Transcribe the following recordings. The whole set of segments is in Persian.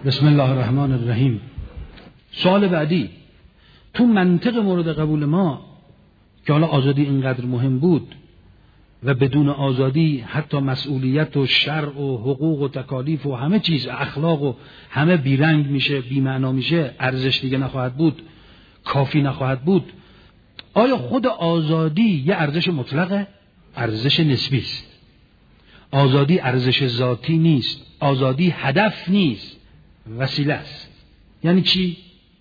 بسم الله الرحمن الرحیم. سوال بعدی، تو منطق مورد قبول ما که حالا آزادی اینقدر مهم بود و بدون آزادی حتی مسئولیت و شرع و حقوق و تکالیف و همه چیز، اخلاق و همه بیرنگ میشه، بی‌معنا میشه، ارزش دیگه نخواهد بود، کافی نخواهد بود. آیا خود آزادی یه ارزش مطلقه؟ ارزش نسبی است. آزادی ارزش ذاتی نیست. آزادی هدف نیست، وسیله است. یعنی چی؟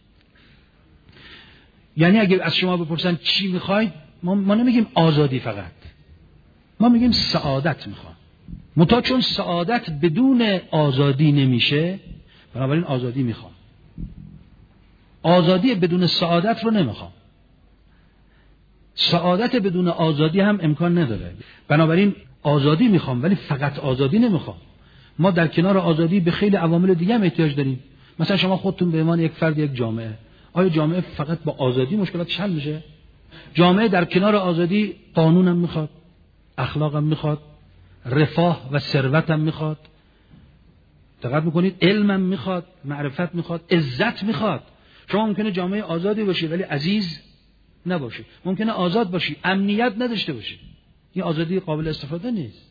یعنی اگه از شما بپرسن چی میخواید، ما نمیگیم آزادی فقط، ما میگیم سعادت میخوام. منتها چون سعادت بدون آزادی نمیشه، بنابراین آزادی میخوام. آزادی بدون سعادت رو نمیخوام. سعادت بدون آزادی هم امکان نداره. بنابراین آزادی میخوام، ولی فقط آزادی نمیخوام. ما در کنار آزادی به خیلی عوامل دیگه هم احتیاج داریم. مثلا شما خودتون به عنوان یک فرد، یک جامعه، آیا جامعه فقط با آزادی مشکلاتش حل میشه؟ جامعه در کنار آزادی قانون هم میخواد، اخلاق هم میخواد، رفاه و ثروت هم میخواد. دقت میکنید؟ علم هم میخواد، معرفت میخواد، عزت میخواد. شما ممکنه جامعه آزادی باشی ولی عزیز نباشی، ممکنه آزاد باشی امنیت نداشته باشی. این آزادی قابل استفاده نیست.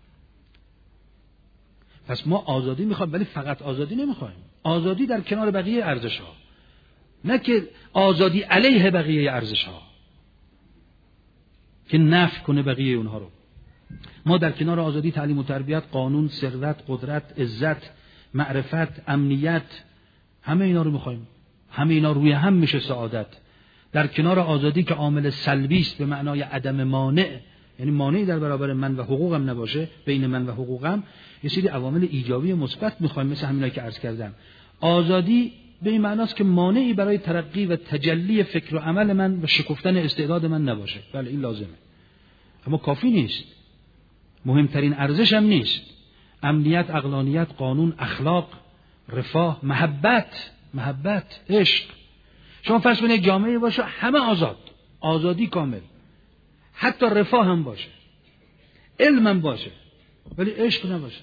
پس ما آزادی میخوایم ولی فقط آزادی نمیخوایم. آزادی در کنار بقیه ارزش ها، نه که آزادی علیه بقیه ارزش ها که نفی کنه بقیه اونها رو. ما در کنار آزادی تعلیم و تربیت، قانون، ثروت، قدرت، عزت، معرفت، امنیت، همه اینا رو میخوایم. همه اینا روی هم میشه سعادت. در کنار آزادی که عامل سلبی است به معنای عدم مانع، یعنی مانعی در برابر من و حقوقم نباشه، بین من و حقوقم یه سری عوامل ایجابی مثبت میخوایم، مثل همینایی که عرض کردم. آزادی به این معناست که مانعی برای ترقی و تجلی فکر و عمل من و شکفتن استعداد من نباشه. بله این لازمه، اما کافی نیست. مهمترین ارزش هم نیست. امنیت، عقلانیت، قانون، اخلاق، رفاه، محبت، عشق. شما فرض کنید یک جامعه باشه همه آزاد، آزادی کامل، حتی رفاه هم باشه، علم هم باشه، ولی عشق نباشه،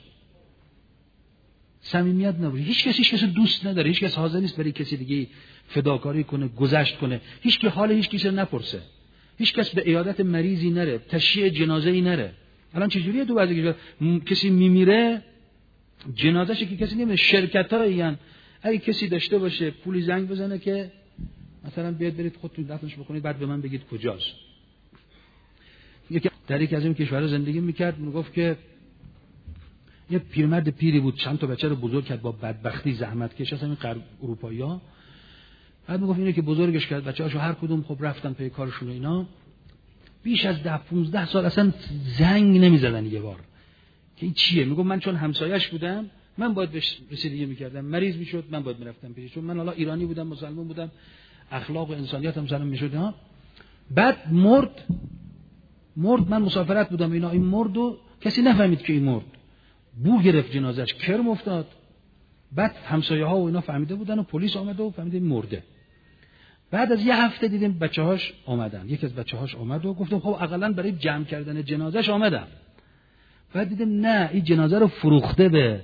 صمیمیت نباشه، هیچ کسی دوست نداره، هیچ کس حاضر نیست برای کسی دیگه فداکاری کنه، گذشت کنه، هیچ کی حال هیچ کسی نپرسه، هیچ کس به عیادت مریضی نره، تشییع جنازه‌ای نره. الان چجوریه تو بعضی کسی میمیره جنازه‌ش که کسی نمیره، شرکت‌هایی ان اگه کسی داشته باشه پولی زنگ بزنه که مثلا بیاد برید خودتون دفنش بکنید، بعد به من بگید کجاست. یکی در یک از این کشورها زندگی میکرد، میگفت که یه پیرمرد پیری بود، چند تا بچه رو بزرگ کرد با بدبختی، زحمت کش، اصلا این غرب اروپایی‌ها. بعد میگفت اینه که بزرگش کرد، بچه‌هاشو هر کدوم خب رفتن پی کارشون و اینا، بیش از 10-15 سال اصلا زنگ نمیزدن یه بار که این چیه. میگفت من چون همسایه‌اش بودم، من باید بهش رسیدگی میکردم، مریض میشد من باید میرفتم پیش، چون من حالا ایرانی بودم، مسلمان بودم، اخلاق و انسانیت هم سلام میشد ها. بعد مرد، من مسافرت بودم اینا، این مرد و کسی نفهمید که این مرد، بو گرفت جنازه‌اش، کرم افتاد. بعد همسایه‌ها و اینا فهمیده بودن و پلیس آمده و فهمیده مرده. بعد از یه هفته دیدیم بچه‌هاش آمدن، یکی از بچه‌هاش آمد و گفتم خب حداقل برای جمع کردن جنازه‌اش آمدم. بعد دیدم نه، این جنازه رو فروخته به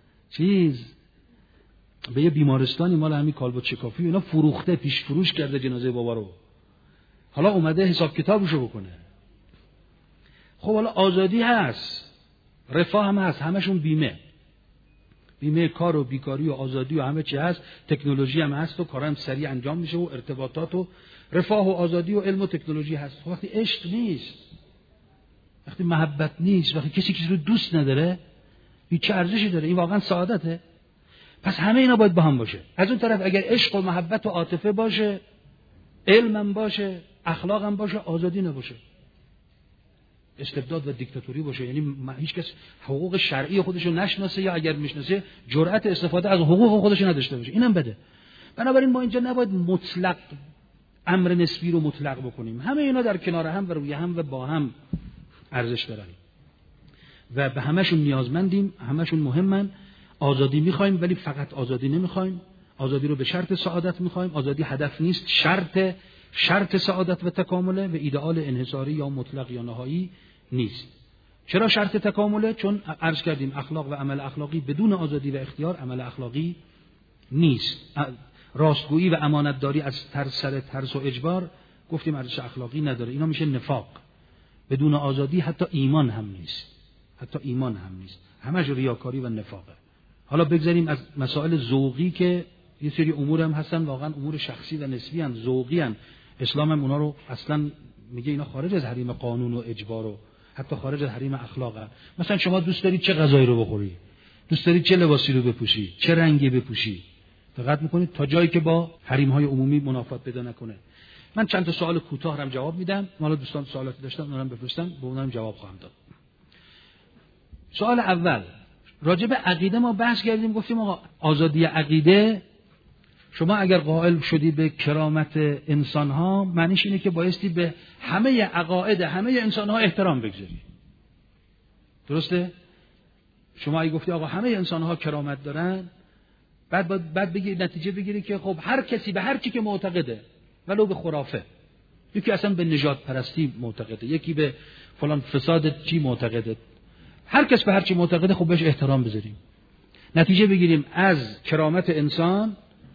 به یه بیمارستانی مال همین کالبد شکافی اینا، فروخته، پیش فروش کرده جنازه بابا رو، حالا اومده حساب کتابشو بکنه. خب حالا آزادی هست، رفاه هم هست، همشون بیمه کار و بیکاری و آزادی و همه چی هست، تکنولوژی هم هست و کار هم سریع انجام میشه و ارتباطات و رفاه و آزادی و علم و تکنولوژی هست. خب وقتی عشق نیست، وقتی محبت نیست، وقتی کسی رو دوست نداره، این چه ارزشی داره؟ این واقعا سعادته؟ پس همه اینا باید با هم باشه. از اون طرف اگر عشق و محبت و عاطفه باشه، علم هم باشه، اخلاق هم باشه، آزادی نباشه، استبداد و دیکتاتوری باشه، یعنی هیچ کس حقوق شرعی خودش رو نشناسه، یا اگر میشناسه جرأت استفاده از حقوق خودش نداشته باشه، اینم بده. بنابراین ما اینجا نباید مطلق امر نسبی رو مطلق بکنیم، همه اینا در کنار هم و روی هم و با هم ارزش دارن و به همشون نیازمندیم، همشون مهمن. آزادی میخوایم ولی فقط آزادی نمیخوایم. آزادی رو به شرط سعادت میخوایم. آزادی هدف نیست، شرط سعادت و تکامله و ایدئال انحصاری یا مطلق یا نهایی نیست. چرا شرط تکامله؟ چون عرض کردیم اخلاق و عمل اخلاقی بدون آزادی و اختیار عمل اخلاقی نیست. راستگویی و امانتداری از ترس و اجبار گفتیم ارزش اخلاقی نداره، اینا میشه نفاق. بدون آزادی حتی ایمان هم نیست، همش ریاکاری و نفاقه. حالا بگذاریم از مسائل ذوقی که یه سری امور هم هستن واقعا امور شخصی و نسبی ان، ذوقی ان. اسلام هم اونا رو اصلا میگه اینا خارج از حریم قانون و اجبار و حتی خارج از حریم اخلاقه. مثلا شما دوست دارید چه غذایی رو بخوری، دوست دارید چه لباسی رو بپوشی، چه رنگی بپوشی، دقت میکنید تا جایی که با حریم‌های عمومی منافات پیدا نکنه. من چند تا سوال کوتاه هم جواب میدم، حالا دوستان سوالاتی داشتن اونا هم بپرسن، به اونها هم جواب خواهم داد. سوال اول راجع به عقیده ما بحث کردیم، گفتیم آقا آزادی عقیده، شما اگر قائل شدی به کرامت انسان‌ها معنیش اینه که بایستی به همه عقاید همه انسان‌ها احترام بگذاری. درسته؟ شما اگه گفتی آقا همه انسان‌ها کرامت دارن، بعد بگی نتیجه بگیری که خب هر کسی به هر چی که معتقده، ولو به خرافه، یکی اصلا به نژاد پرستی معتقده، یکی به فلان فساد چی معتقده، هر کس به هر چی معتقده خب بهش احترام بذاریم. نتیجه بگیریم از کرامت انسان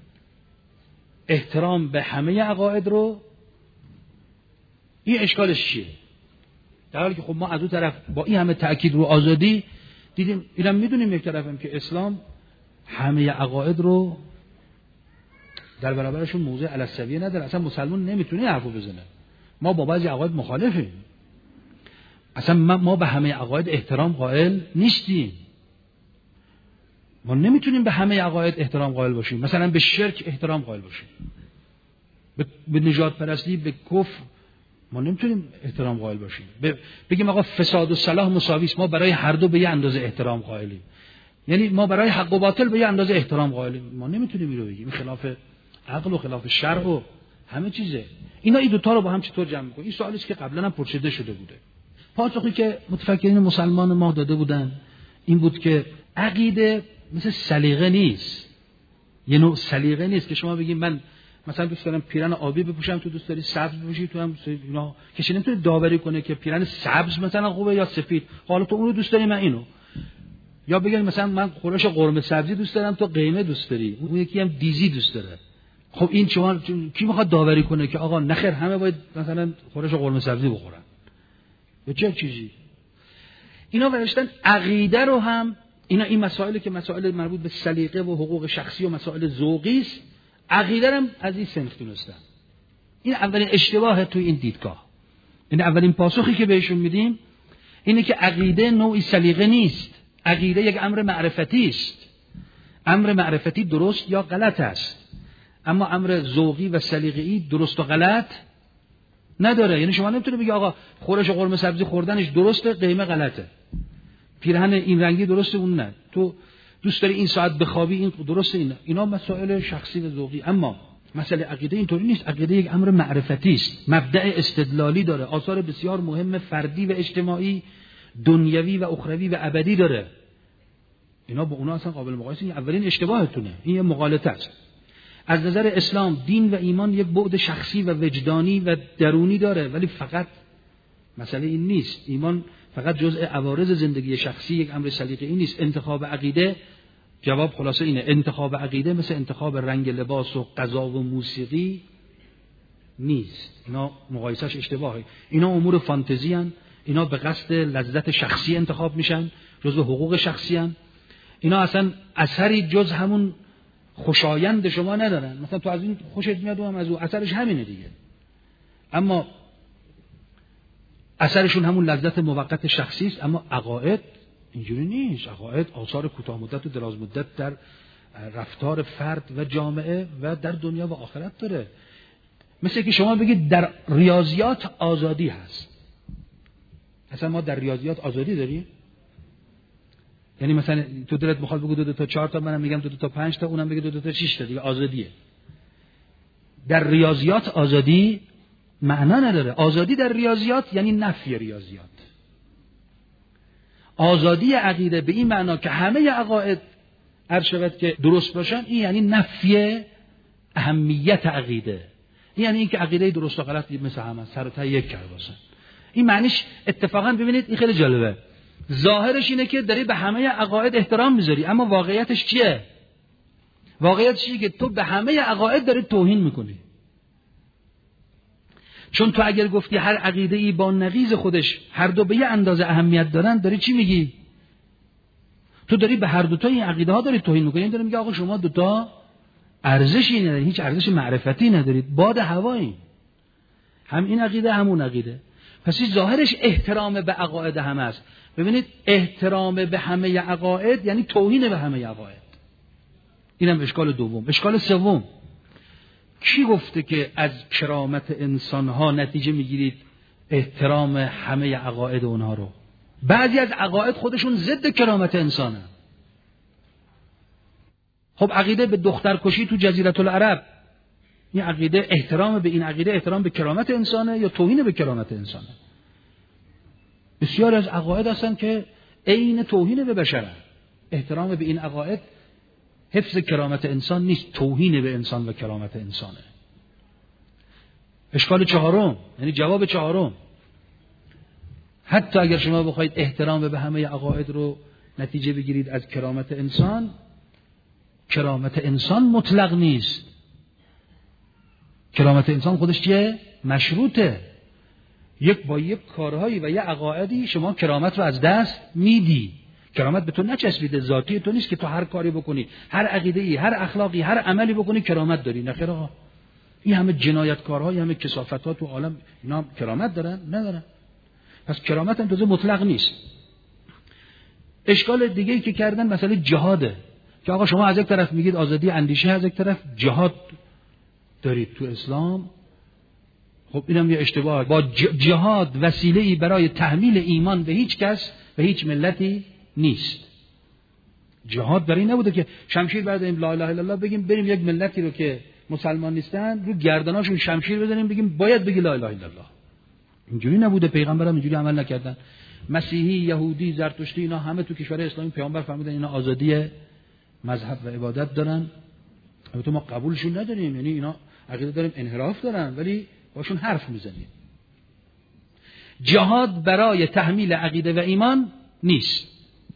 احترام به همه عقاید رو. این اشکالش چیه؟ در حالی که خب ما از اون طرف با این همه تأکید رو آزادی دیدیم، اینم میدونیم یک طرفم که اسلام همه عقاید رو در برابرشون موضع علی نداره. اصلا مسلمان نمیتونه حرفو بزنه. ما با بعضی عقاید مخالفیم، اصلا ما به همه عقاید احترام قائل نیستیم. ما نمیتونیم به همه عقاید احترام قائل باشیم. مثلا به شرک احترام قائل باشیم، به نژاد پرستی، به کفر ما نمیتونیم احترام قائل باشیم. بگیم آقا فساد و صلاح مساوی است، ما برای هر دو به یه اندازه احترام قائلیم. یعنی ما برای حق و باطل به یه اندازه احترام قائلیم. ما نمیتونیم اینو بگیم، خلاف عقل و خلاف شرع و همه چیزه. این دو تا رو با هم چطور جمع می‌کنیم؟ این سوالی است که قبلا هم پرسیده شده بوده. پاسخی که متفکرین مسلمان ما داده بودن این بود که عقیده مثل سلیقه نیست. یه نوع سلیقه نیست که شما بگید من مثلا دوست دارم پیرن آبی بپوشم، تو دوست داری سبز بپوشی، تو هم اینا کسی نمیتونه داوری کنه که پیرن سبز مثلا خوبه یا سفید. حالا تو اون رو دوست داری من اینو، یا بگن مثلا من خورش قرمه سبزی دوست دارم تو قیمه دوست داری، اون یکی هم دیزی دوست داره. خب این شما کی میخواد داوری کنه که آقا نخیر همه باید مثلا خورش قرمه سبزی بخورن یا چه چیزی؟ اینا نوشتن عقیده رو هم این مسائلی که مسائل مربوط به سلیقه و حقوق شخصی و مسائل ذوقی است، عقیده رو هم از این صنف دونستن. این اولین اشتباه تو این دیدگاه. این اولین پاسخی که بهشون میدیم اینه که عقیده نوعی سلیقه نیست. عقیده یک امر معرفتی است. امر معرفتی درست یا غلط است، اما امر ذوقی و سلیقه‌ای درست و غلط نداره. یعنی شما نمیتونه بگی آقا خورش قرمه سبزی خوردنش درسته قیمه غلطه، پیرهن این رنگی درسته اون نه، تو دوست داری این ساعت بخوابی این درسته. اینا مسائل شخصی و ذوقی. اما مسئله عقیده اینطوری نیست. عقیده یک امر معرفتی است، مبدأ استدلالی داره، آثار بسیار مهم فردی و اجتماعی، دنیوی و اخروی و ابدی داره. اینا با اونا اصلا قابل مقایسه نیست. اولین اشتباهتونه، این یه مغالطه است. از نظر اسلام دین و ایمان یک بعد شخصی و وجدانی و درونی داره، ولی فقط مسئله این نیست. ایمان فقط جزء عوارض زندگی شخصی یک امر سلیقه‌ای نیست. انتخاب عقیده، جواب خلاصه اینه، انتخاب عقیده مثل انتخاب رنگ لباس و غذا و موسیقی نیست. اینا مقایسهش اشتباهه. اینا امور فانتزی ان، اینا به قصد لذت شخصی انتخاب میشن، جزء حقوق شخصی ان. اینا اصلا اثری جز همون خوشایند شما ندارن. مثلا تو از این خوشت میاد و هم از اون اثرش همینه دیگه، اما اثرشون همون لذت موقت شخصی است. اما عقاید اینجوری نیست. عقاید آثار کوتاه مدت و دراز مدت در رفتار فرد و جامعه و در دنیا و آخرت داره. مثل که شما بگید در ریاضیات آزادی هست. اصلا ما در ریاضیات آزادی داریم؟ یعنی مثلا تو دلت میخواد بگو 2 تا 4 تا، منم میگم 2 تا 5 تا، اونم بگه 2 تا 6 تا، دیگه آزادیه. در ریاضیات آزادی معنا نداره. آزادی در ریاضیات یعنی نفی ریاضیات. آزادی عقیده به این معنا که همه عقاید هر شود که درست باشن، این یعنی نفی اهمیت عقیده. این یعنی اینکه عقیده درست و غلط مثل هم سر و ته یک کرده باشن. این معنیش اتفاقا ببینید این خیلی جالبه. ظاهرش اینه که داری به همه عقاید احترام میذاری، اما واقعیتش چیه؟ واقعیت چیه که تو به همه عقاید داری توهین میکنی. چون تو اگر گفتی هر عقیده‌ای با نقیض خودش هر دو به یه اندازه اهمیت دارن، داری چی میگی؟ تو داری به هر دوتا این عقیده ها داری توهین میکنی. داری میگه آقا شما دوتا ارزشی ندارید، هیچ ارزش معرفتی ندارید، باد هوایی، هم این عقیده همون عقیده. پس این ظاهرش احترام به عقاید همه است. ببینید احترام به همه عقاید یعنی توهین به همه عقاید. اینم اشکال دوم. اشکال سوم، کی گفته که از کرامت انسان ها نتیجه میگیرید احترام همه عقاید اونها رو؟ بعضی از عقاید خودشون ضد کرامت انسانه. خب عقیده به دخترکشی تو جزیره العرب، این عقیده احترام به این عقیده احترام به کرامت انسانه یا توهین به کرامت انسانه؟ بسیار از عقاید هستن که عین توهین به بشره. احترام به این عقاید حفظ کرامت انسان نیست، توهین به انسان و کرامت انسانه. اشکال چهارم، یعنی جواب چهارم، حتی اگر شما بخواید احترام به همه عقاید رو نتیجه بگیرید از کرامت انسان، کرامت انسان مطلق نیست. کرامت انسان خودش چیه؟ مشروطه. با یک کارهایی و یک عقایدی شما کرامت رو از دست میدی. کرامت به تو نچسبیده، ذاتی تو نیست که تو هر کاری بکنی، هر عقیده‌ای، هر اخلاقی، هر عملی بکنی کرامت داری. نه خیر آقا، این همه جنایتکارها، این همه کثافت‌ها تو عالم، اینا کرامت دارن؟ ندارن. پس کرامت هم جزء مطلق نیست. اشکال دیگه‌ای که کردن مسئله جهاده، که آقا شما از یک طرف میگید آزادی اندیشه، از یک طرف جهاد دارید تو اسلام. خب اینم یه اشتباه. با جهاد وسیله‌ای برای تحمیل ایمان به هیچ کس و هیچ ملتی نیست. جهاد برای نبوده که شمشیر برداریم لا اله الا الله بگیم بریم یک ملتی رو که مسلمان نیستن رو گردناشون شمشیر بزنیم بگیم باید بگی لا اله الا الله. اینجوری نبوده، پیغمبرم اینجوری عمل نکردن. مسیحی، یهودی، زرتشتی اینا همه تو کشور اسلامی پیامبر فرمودن اینا آزادی مذهب و عبادت دارن. البته ما قبولشون نداریم، یعنی اینا عقیده داریم انحراف دارن ولی باشون حرف میزنیم. جهاد برای تحمیل عقیده و ایمان نیست.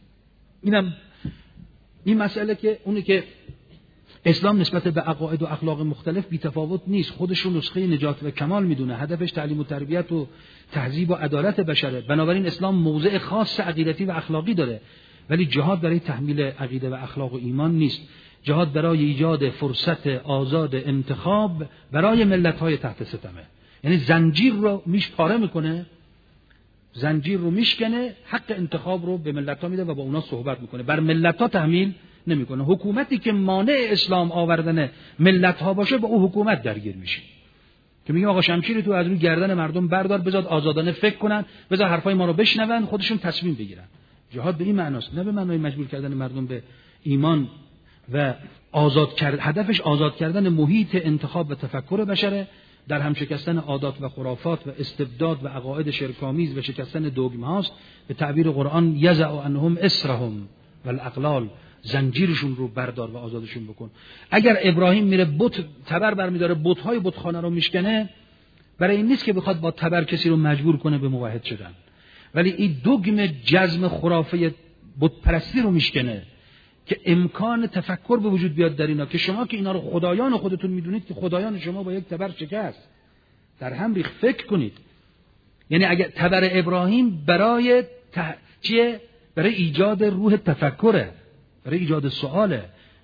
این مسئله که اونی که اسلام نسبت به عقاید و اخلاق مختلف بی‌تفاوت نیست، خودشون نسخه نجات و کمال میدونه، هدفش تعلیم و تربیت و تهذیب و عدالت بشره، بنابراین اسلام موضع خاص عقیدتی و اخلاقی داره، ولی جهاد برای تحمیل عقیده و اخلاق و ایمان نیست. جهاد برای ایجاد فرصت آزاد انتخاب برای ملت‌های تحت ستمه، یعنی زنجیر رو پاره میکنه، زنجیر رو میشکنه، حق انتخاب رو به ملت‌ها میده و با اونا صحبت میکنه، بر ملت‌ها تحمیل نمیکنه. حکومتی که مانع اسلام آوردن ملت‌ها باشه با اون حکومت درگیر میشه، که میگه آقا شمشیر تو از روی گردن مردم بردار، بذار آزادانه فکر کنن، بذار حرفای ما رو بشنون، خودشون تصمیم بگیرن. جهاد به این معناست، نه به معنای مجبور کردن مردم به ایمان و هدفش آزاد کردن محیط انتخاب و تفکر بشره، در هم شکستن عادات و خرافات و استبداد و عقاید شرک‌آمیز و شکستن دگمه هاست. به تعبیر قرآن یزع عنهم اسرهم والاغلال، زنجیرشون رو بردار و آزادشون بکن. اگر ابراهیم میره بت تبر برمیداره، بت‌های بتخانه رو میشکنه، برای این نیست که بخواد با تبر کسی رو مجبور کنه به موحد شدن، ولی این دگم جزم خرافه بت پرستی رو میشکنه که امکان تفکر به وجود بیاد در اینا، که شما که اینا رو خدایان خودتون میدونید که خدایان شما با یک تبر شکست، در هم ریخت. فکر کنید، یعنی اگر تبر ابراهیم برای چیه؟ برای ایجاد روح تفکره، برای ایجاد سؤاله،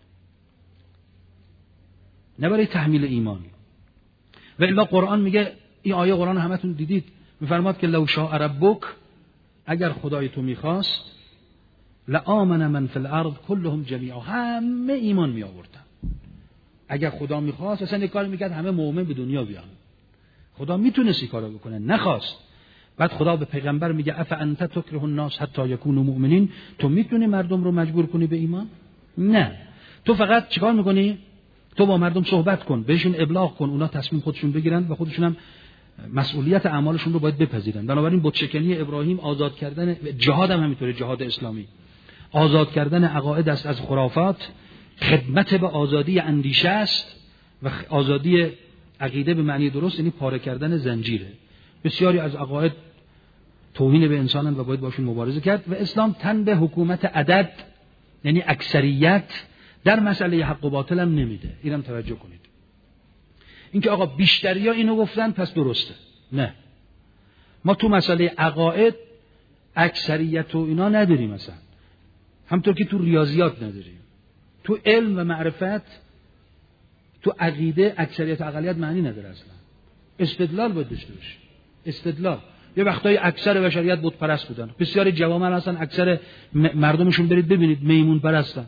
نه برای تحمیل ایمان. و الا قرآن میگه، این آیه قرآن همتون دیدید، میفرماد که لو شاء ربک، اگر خدای تو میخواست، لآمن من فی الارض كلهم جمیعا، همه ایمان می آوردن. اگر خدا میخواست اصلا یک کاری میکرد همه مؤمن به دنیا بیان. خدا میتونست این کارو بکنه، نخواست. بعد خدا به پیغمبر میگه افانت تکره الناس حتی یکونوا مؤمنین، تو میتونی مردم رو مجبور کنی به ایمان؟ نه، تو فقط چیکار میکنی؟ تو با مردم صحبت کن، بهشون ابلاغ کن، اونا تصمیم خودشون بگیرن و خودشون هم مسئولیت اعمالشون رو باید بپذیرن. بنابراین بت‌شکنی ابراهیم، آزاد کردن، جهاد هم همینطوره، جهاد اسلامی آزاد کردن عقاید است از خرافات، خدمت به آزادی اندیشه است و آزادی عقیده به معنی درست، یعنی پاره کردن زنجیره. بسیاری از عقاید توهین به انسانن و باید باشون مبارزه کرد. و اسلام تن به حکومت عدد، یعنی اکثریت در مسئله حق و باطل هم نمیده. اینم توجه کنید. اینکه آقا بیشتریا اینو گفتن پس درسته. نه. ما تو مسئله عقاید اکثریت و اینا نداریم مثلا. همطور که تو ریاضیات نداریم. تو علم و معرفت، تو عقیده اکثریت و اقلیت معنی نداره اصلا. استدلال باید داشته باشه. استدلال. یه وقتایی اکثر بشریت بت پرست بودن. بسیاری جوامع هستن اکثر مردمشون برید ببینید میمون پرستن.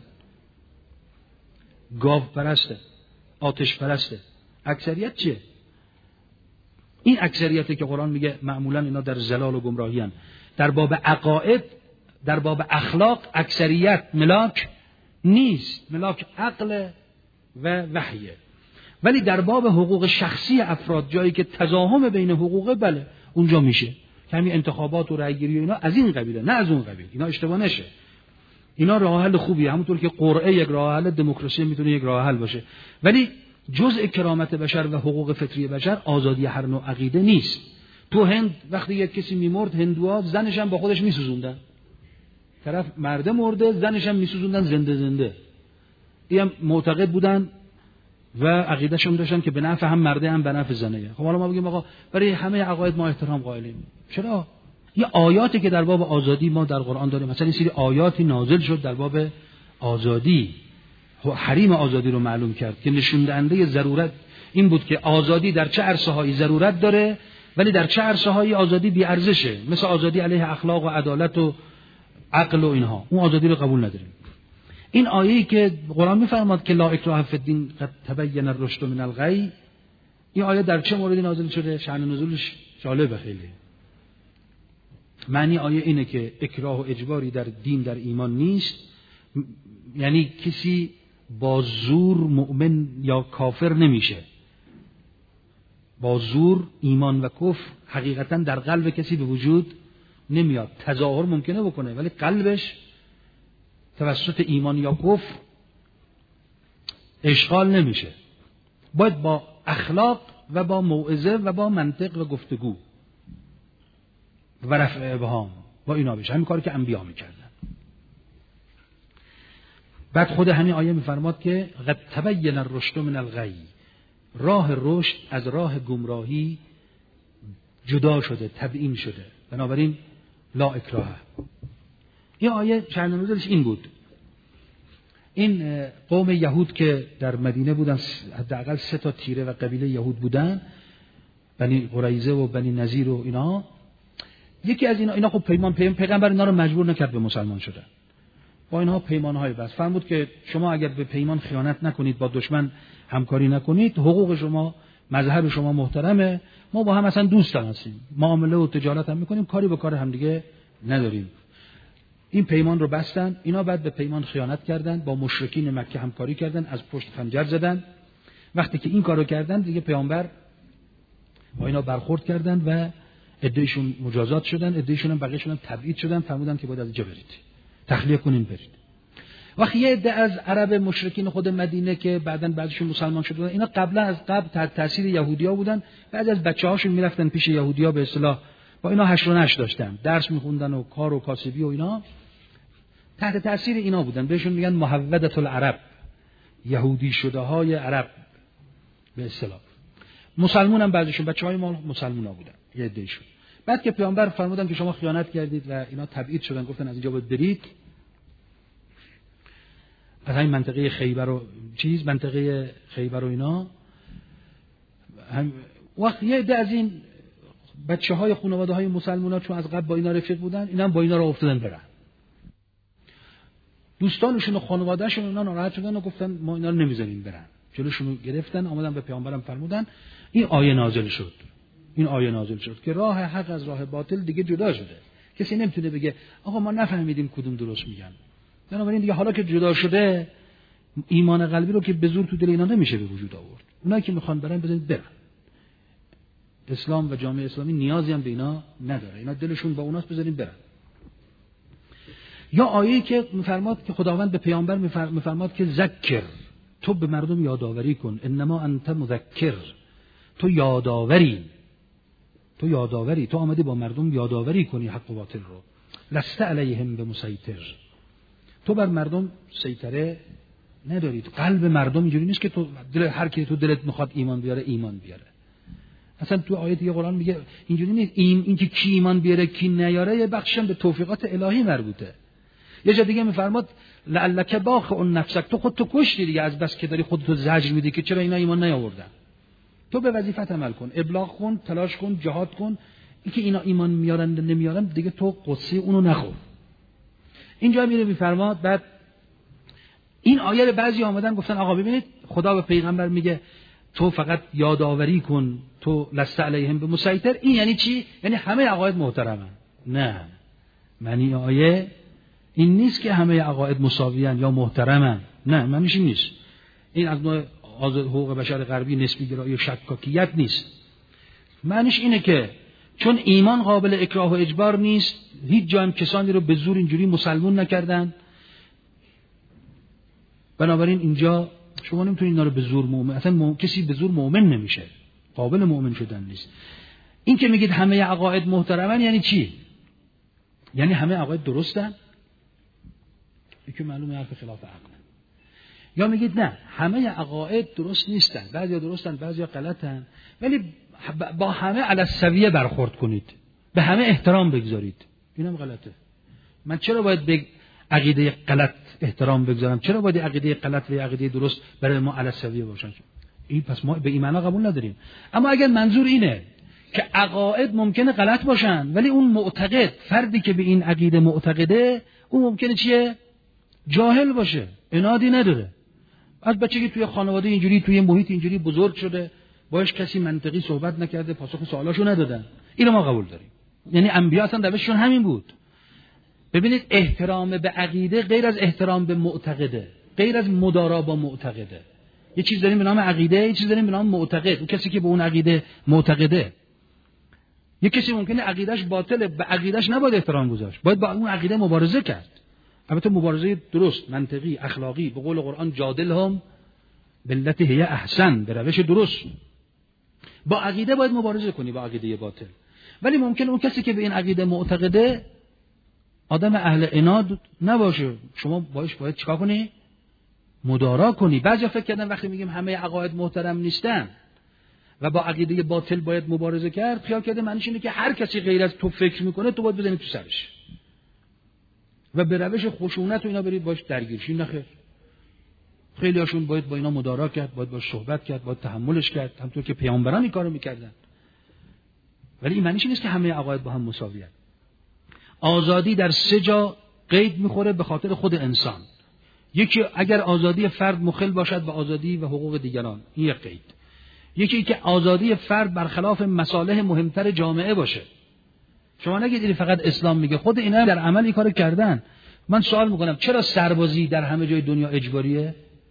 گاو پرسته. آتش پرسته. اکثریت چیه؟ این اکثریتی که قرآن میگه معمولا اینا در ضلال و گمراهی هستند. در باب عقاید، در باب اخلاق اکثریت ملاک نیست. ملاک عقل و وحیه. ولی در باب حقوق شخصی افراد، جایی که تزاحم بین حقوقه، بله اونجا میشه. همین انتخابات و رأی‌گیری و اینا از این قبیله، نه از اون قبیل. اینا اشتباه نشه. اینا راه حل خوبیه، همونطور که قرعه یک راه حل، دموکراسی میتونه یک راه حل باشه. ولی جزء کرامت بشر و حقوق فطری بشر آزادی هر نوع عقیده نیست. تو هند وقتی یک کسی میمرد، هندوها زنش هم با خودش میسوزوندن. طرف مرده مرده، زنش هم میسوزوندن زنده زنده. اینم معتقد بودن و عقیده‌شون داشتن که به نفع هم مرده هم به نفع زنه. خب حالا ما بگیم آقا برای همه عقاید ما احترام قائلیم. چرا؟ یه آیاتی که در باب آزادی ما در قرآن داریم، مثلا این سری آیاتی نازل شد در باب آزادی، حریم آزادی رو معلوم کرد که نشون دهنده ضرورت این بود که آزادی در چه عرصه‌هایی ضرورت داره ولی در چه عرصه‌هایی آزادی بی ارزشه، مثل آزادی علیه اخلاق و عدالت و عقل و اینها. اون آزادی رو قبول نداریم. این آیه‌ای که قرآن می‌فرماد که لا اکراه فی الدین قد تبین الرشد من الغی، این آیه در چه موردی نازل شده؟ شأن نزولش جالبه خیلی. معنی آیه اینه که اکراه و اجباری در دین، در ایمان نیست. یعنی کسی با زور مؤمن یا کافر نمیشه. با زور ایمان و کفر حقیقتا در قلب کسی به وجود نمیاد. تظاهر ممکنه بکنه ولی قلبش توسط ایمان یا کفر اشغال نمیشه. باید با اخلاق و با موعظه و با منطق و گفتگو و رفع ابهام با اینا بشه. همین کاری که انبیا میکردن. بعد خود همین آیه میفرماد که قد تبین الرشد من الغی، راه رشد از راه گمراهی جدا شده، تبیین شده. بنابراین لا اکراه. این آیه شأن نزولش این بود. این قوم یهود که در مدینه بودن، حداقل 3 تا تیره و قبیله یهود بودن، بنی قریظه و بنی نذیر و اینا. یکی از اینا خب پیغمبر اینا رو مجبور نکرد به مسلمان شدن. با اینها پیمان‌های بس فرمود که شما اگر به پیمان خیانت نکنید، با دشمن همکاری نکنید، حقوق شما، مذهب شما محترمه، ما با هم اصلا دوست هستیم، معامله و تجارت هم میکنیم، کاری به کار هم دیگه نداریم. این پیمان رو بستن. اینا بعد به پیمان خیانت کردن، با مشرکین مکه همکاری کردن، از پشت خنجر زدن. وقتی که این کارو کردن دیگه پیامبر با اینا برخورد کردن و عده‌شون مجازات شدن، عده‌شون هم بقیه‌شون هم تبعید شدن، فرمودن که باید از اینجا برید، تخلیه کنین برید. وقتی یه عده از عرب مشرکین خود مدینه که بعداً بعضیشون مسلمان شدن، اینا قبلا از قبل تحت تاثیر یهودیا بودن، بعد از بچه‌هاشون میرفتن پیش یهودیا، به اصطلاح با اینا هش و نش داشتن، درس میخوندن و کار و کاسبی و اینا، تحت تاثیر اینا بودن. بهشون میگن محودة العرب، یهودی شده های عرب به اصطلاح. مسلمان هم بعضیشون بچه‌های ما مسلمونا بودن، یه عده‌شون. بعد که پیامبر فرمودن که شما خیانت کردید و اینا تبعید شدن، گفتن از اینجا باید برید، از همین منطقه خیبر و منطقه خیبر و اینا، وقت یه عده از این بچه‌های خانواده‌های مسلمان‌ها چون از قبل با اینا رفیق بودن، اینا هم با اینا راه افتادن برن. دوستانشون و خانواده‌شون اینا ناراحت شدن و گفتن ما اینا رو نمیذاریم برن. جلوشون رو گرفتن، آمدن به پیامبرم فرمودن این آیه نازل شد. این آیه نازل شد که راه حق از راه باطل دیگه جدا شده. کسی نمیتونه بگه آقا ما نفهمیدیم کدوم درست میگن. بنابراین دیگه حالا که جدا شده، ایمان قلبی رو که به زور تو دل اینا نمیشه به وجود آورد. اونایی که میخوان برن بزنید برن. اسلام و جامعه اسلامی نیازی هم به اینا نداره. اینا دلشون با اوناست، بذارین برن. یا آیه‌ای که میفرماد که خداوند به پیامبر میفرماد که ذکر، تو به مردم یادآوری کن، انما انت مذکر، تو یادآوری، تو آمدی با مردم یادآوری کنی حق و باطل رو، لست علیهم بمسیطر، تو بر مردم سیطره ندارید. قلب مردم اینجوری نیست که تو هر کی تو دلت میخواد ایمان بیاره ایمان بیاره. اصلا تو آیه دیگه قرآن میگه اینجوری نیست. اینکه کی ایمان بیاره کی نیاره یه بخشش به توفیقات الهی مربوطه. یه جا دیگه میفرماد لعلک باخع نفسک، تو خودتو کشتی دیگه از بس که داری خودتو زجر میدی که چرا اینا ایمان نیاوردن. تو به وظیفت عمل کن، ابلاغ کن، تلاش کن، جهاد کن. اینکه اینا ایمان میارن نمیارن دیگه تو قصه اونو نخور. اینجا میره میفرماد بعد این آیه بعضی آمدن گفتن آقا ببینید خدا به پیغمبر میگه تو فقط یادآوری کن، تو لست علیهم بمسیطر. این یعنی چی؟ یعنی همه عقاید محترمن؟ نه، معنی آیه این نیست که همه عقاید مساویان یا محترمن. نه، معنیش این نیست. این از نوع حقوق بشر غربی نسبی گرایی و شکاکیت نیست. معنیش اینه که چون ایمان قابل اکراه و اجبار نیست، هیچ جا هم کسانی رو به زور اینجوری مسلمون نکردن، بنابراین اینجا شما نمیتونید اینا رو به زور مؤمن، اصلا کسی به زور مؤمن نمیشه، قابل مؤمن شدن نیست. این که میگید همه عقاید محترمن یعنی چی؟ یعنی همه عقاید درستن؟ یکی معلومه حرف خلاف عقل. یا میگید نه، همه عقاید درست نیستن، بعضیا درستن بعضیا غلطن، ولی با همه علی السویه برخورد کنید، به همه احترام بگذارید. اینم غلطه. من چرا باید به عقیده غلط احترام بگذارم؟ چرا باید عقیده غلط و عقیده درست برای ما علی السویه باشن؟ این پس ما به این معنا قبول نداریم. اما اگر منظور اینه که عقاید ممکنه غلط باشن ولی اون معتقد، فردی که به این عقیده معتقده، اون ممکنه چیه؟ جاهل باشه، عنادی نداره. از بچگی توی خانواده اینجوری، توی محیط اینجوری بزرگ شده، باش کسی منطقی صحبت نکرده، پاسخ سوالاشو ندادن. اینو ما قبول داریم. یعنی انبیا اصلا روششون همین بود. ببینید احترام به عقیده غیر از احترام به معتقده، غیر از مدارا با معتقده. یه چیز داریم به نام عقیده، یه چیز داریم به نام معتقد. اون کسی که به اون عقیده معتقده، یه کسی ممکنه عقیدهش باطله، به عقیدهش نباید احترام گذاشت، باید با اون عقیده مبارزه کرد. البته مبارزه درست، منطقی، اخلاقی، به قول قرآن جادلهم بالتی هی احسن، به روش درست. با عقیده باید مبارزه کنی، با عقیده باطل. ولی ممکنه اون کسی که به این عقیده معتقده آدم اهل عناد نباشه، شما باید چیکار کنی؟ مدارا کنی. بعضیا فکر کردن وقتی میگیم همه عقاید محترم نیستن و با عقیده باطل باید مبارزه کرد، خیال کرده معنیش اینه که هر کسی غیر از تو فکر میکنه تو باید بزنی تو سرش و به روش خشونت و اینا برید باش درگیر شین. نخیر، خیلی هاشون باید با اینا مدارا کرد، باید باش صحبت کرد، باید تحملش کرد، همونطور که پیامبران این کارو میکردن. ولی این معنیش نیست که همه عقاید با هم مساویان. آزادی در 3 جا قید میخوره به خاطر خود انسان. یکی اگر آزادی فرد مخل باشد با آزادی و حقوق دیگران، این یک قید. یکی که آزادی فرد برخلاف مصالح مهمتر جامعه باشه. شما نگید فقط اسلام میگه، خود اینا در عمل این کارو کردن. من سوال میکنم چرا سربازی در همه جای دنیا اجباریه؟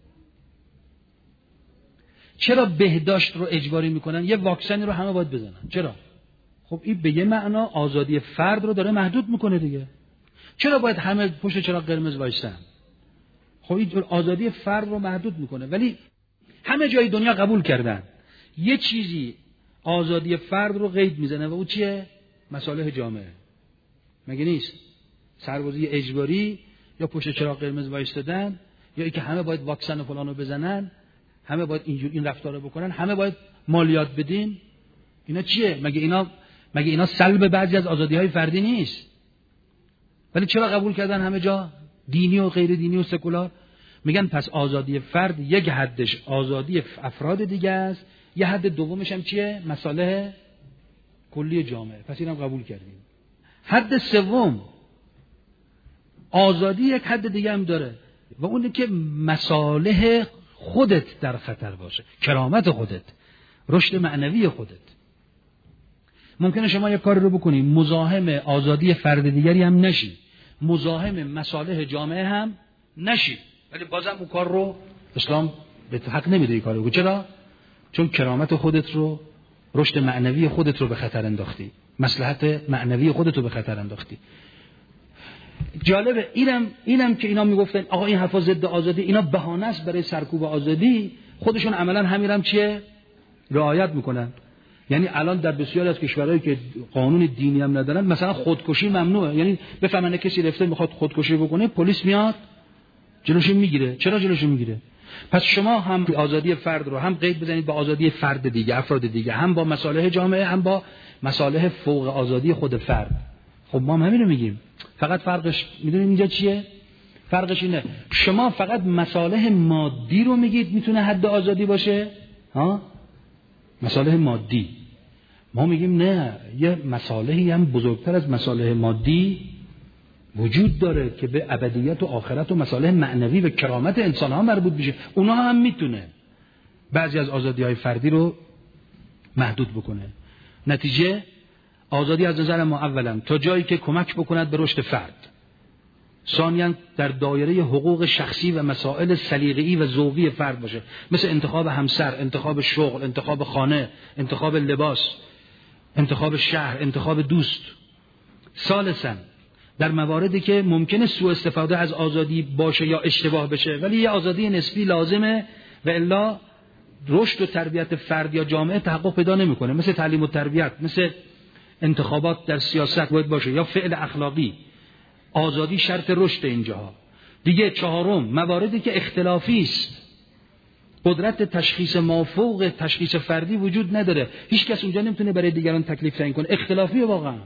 چرا بهداشت رو اجباری میکنن؟ یه واکسنی رو همه باید بزنن. چرا؟ خب این به یه معنا آزادی فرد رو داره محدود میکنه دیگه. چرا باید همه پشت چراغ قرمز وایسن؟ خب این آزادی فرد رو محدود میکنه. ولی همه جای دنیا قبول کردن یه چیزی آزادی فرد رو قید میزنه و اون چیه؟ مصالح جامعه. مگه نیست؟ سربازی اجباری یا پشت چراغ قرمز وایستادن یا اینکه همه باید واکسن فلانو بزنن، همه باید این رفتارو بکنن، همه باید مالیات بدین. اینا چیه؟ مگه اینا سلب بعضی از آزادی‌های فردی نیست؟ ولی چرا قبول کردن همه جا؟ دینی و غیر دینی و سکولار. میگن پس آزادی فرد یک حدش آزادی افراد دیگه است، یه حد دومش هم چیه؟ مصالح کلی جامعه. پس اینم قبول کردیم. حد سوم آزادی یک حد دیگه هم داره و اونه که مصالح خودت در خطر باشه، کرامت خودت، رشد معنوی خودت. ممکنه شما یک کار رو بکنی مزاحم آزادی فرد دیگری هم نشی، مزاحم مصالح جامعه هم نشی، ولی بازم اون کار رو اسلام به حق نمیده این کارو. چرا؟ چون کرامت خودت رو، رشد معنوی خودت رو به خطر انداختی، مصلحت معنوی خودت رو به خطر انداختی. جالبه اینم که اینا میگفتن آقا این حرفا ضد آزادی، اینا بهانه است برای سرکوب آزادی، خودشون عملا همینم چیه؟ رعایت میکنن. یعنی الان در بسیاری از کشورهایی که قانون دینی هم ندارن مثلا خودکشی ممنوعه. یعنی بفهمن کسی رفته میخواد خودکشی بکنه، پلیس میاد جلوشو میگیره. چرا جلوشو میگیره؟ پس شما هم آزادی فرد رو هم قید بزنید با آزادی فرد دیگه، افراد دیگه، هم با مصالح جامعه، هم با مصالح فوق آزادی خود فرد. خب ما هم همین رو میگیم. فقط فرقش میدونید اینجا چیه؟ فرقش اینه شما فقط مصالح مادی رو میگید میتونه حد آزادی باشه، ها؟ مصالح مادی. ما میگیم نه، یه مصالحی هم بزرگتر از مصالح مادی وجود داره که به ابدیت و آخرت و مصالح معنوی و کرامت انسان ها مربوط میشه. اونا هم میتونه بعضی از آزادی های فردی رو محدود بکنه. نتیجه آزادی از نظر ما اولا تا جایی که کمک بکند به رشد فرد، ثانیاً در دایره حقوق شخصی و مسائل سلیقه‌ای و ذوقی فرد باشه، مثل انتخاب همسر، انتخاب شغل، انتخاب خانه، انتخاب لباس، انتخاب شهر، انتخاب دوست. ثالثاً در مواردی که ممکنه سوء استفاده از آزادی باشه یا اشتباه بشه ولی یه آزادی نسبی لازمه و الا رشد و تربیت فرد یا جامعه تحقق پیدا نمیکنه، مثل تعلیم و تربیت، مثل انتخابات در سیاست باید باشه، یا فعل اخلاقی. آزادی شرط رشد اینجاها. دیگه چهارم مواردی که اختلافی است، قدرت تشخیص مافوق تشخیص فردی وجود نداره، هیچ کس اونجا نمیتونه برای دیگران تکلیف تعیین کنه، اختلافی واقعا.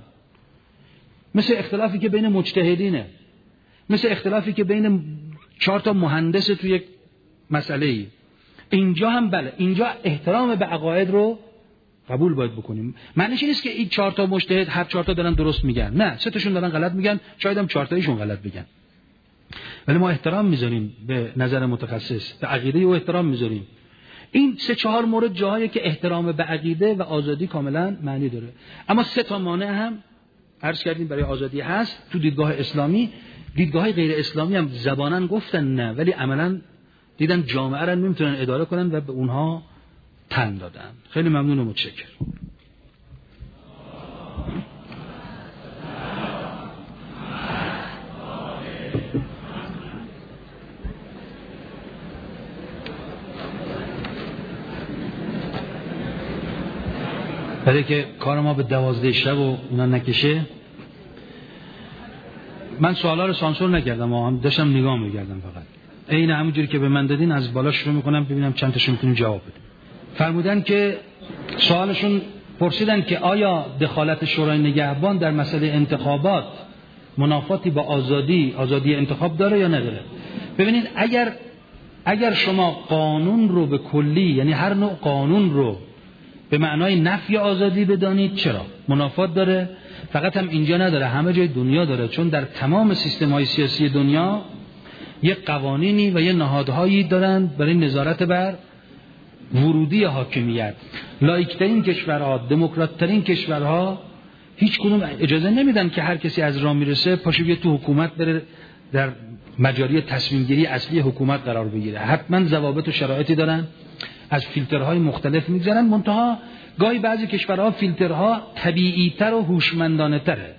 مثل اختلافی که بین مجتهدینه، مثل اختلافی که بین 4 تا مهندس توی یک مسئله‌ای. اینجا هم بله، اینجا احترام به عقاید رو قبول باید بکنیم. معنیش این نیست که این 4 تا مجتهد هر 4 تا دارن درست میگن، نه، 3 تاشون دارن غلط میگن، شاید هم 4 تایشون غلط بگن. ولی ما احترام میذاریم به نظر متخصص، به عقیده او احترام میذاریم. این 3-4 مورد جاهایی که احترام به عقیده و آزادی کاملا معنی داره. اما 3 تا مانع هم عرض کردیم برای آزادی هست تو دیدگاه اسلامی. دیدگاه غیر اسلامی هم زباناً گفتن نه، ولی عملاً دیدن جامعه را نمیتونن اداره کنن و به اونها تن دادن. خیلی ممنون و متشکرم. برای که کار ما به 12 شب و اونا نکشه، من سوالا رو سانسور نکردم، هم داشتم نگاه می‌کردم فقط. عین همونجوری که به من دادین از بالا شروع می‌کنم ببینم چند تاشون می‌تونیم جواب بدیم. فرمودن که سوالشون پرسیدن که آیا دخالت شورای نگهبان در مسئله انتخابات منافاتی با آزادی انتخاب داره یا نداره؟ ببینید اگر شما قانون رو به کلی، یعنی هر نوع قانون رو به معنای نفی آزادی بدانید، چرا؟ منافات داره. فقط هم اینجا نداره، همه جای دنیا داره، چون در تمام سیستم‌های سیاسی دنیا یک قوانینی و یک نهادهایی دارن برای نظارت بر ورودی حاکمیت. لایک‌ترین کشورها، دموکرات‌ترین کشورها هیچ کدوم اجازه نمیدن که هر کسی از راه میرسه پاشه بیاد تو حکومت بره در مجاری تصمیم گیری اصلی حکومت قرار بگیره. حتما ضوابط و شرایطی دارن، از فیلترهای مختلف میگذرن. منتها گاهی بعضی کشورها فیلترها طبیعی‌تر و هوشمندانه‌تره.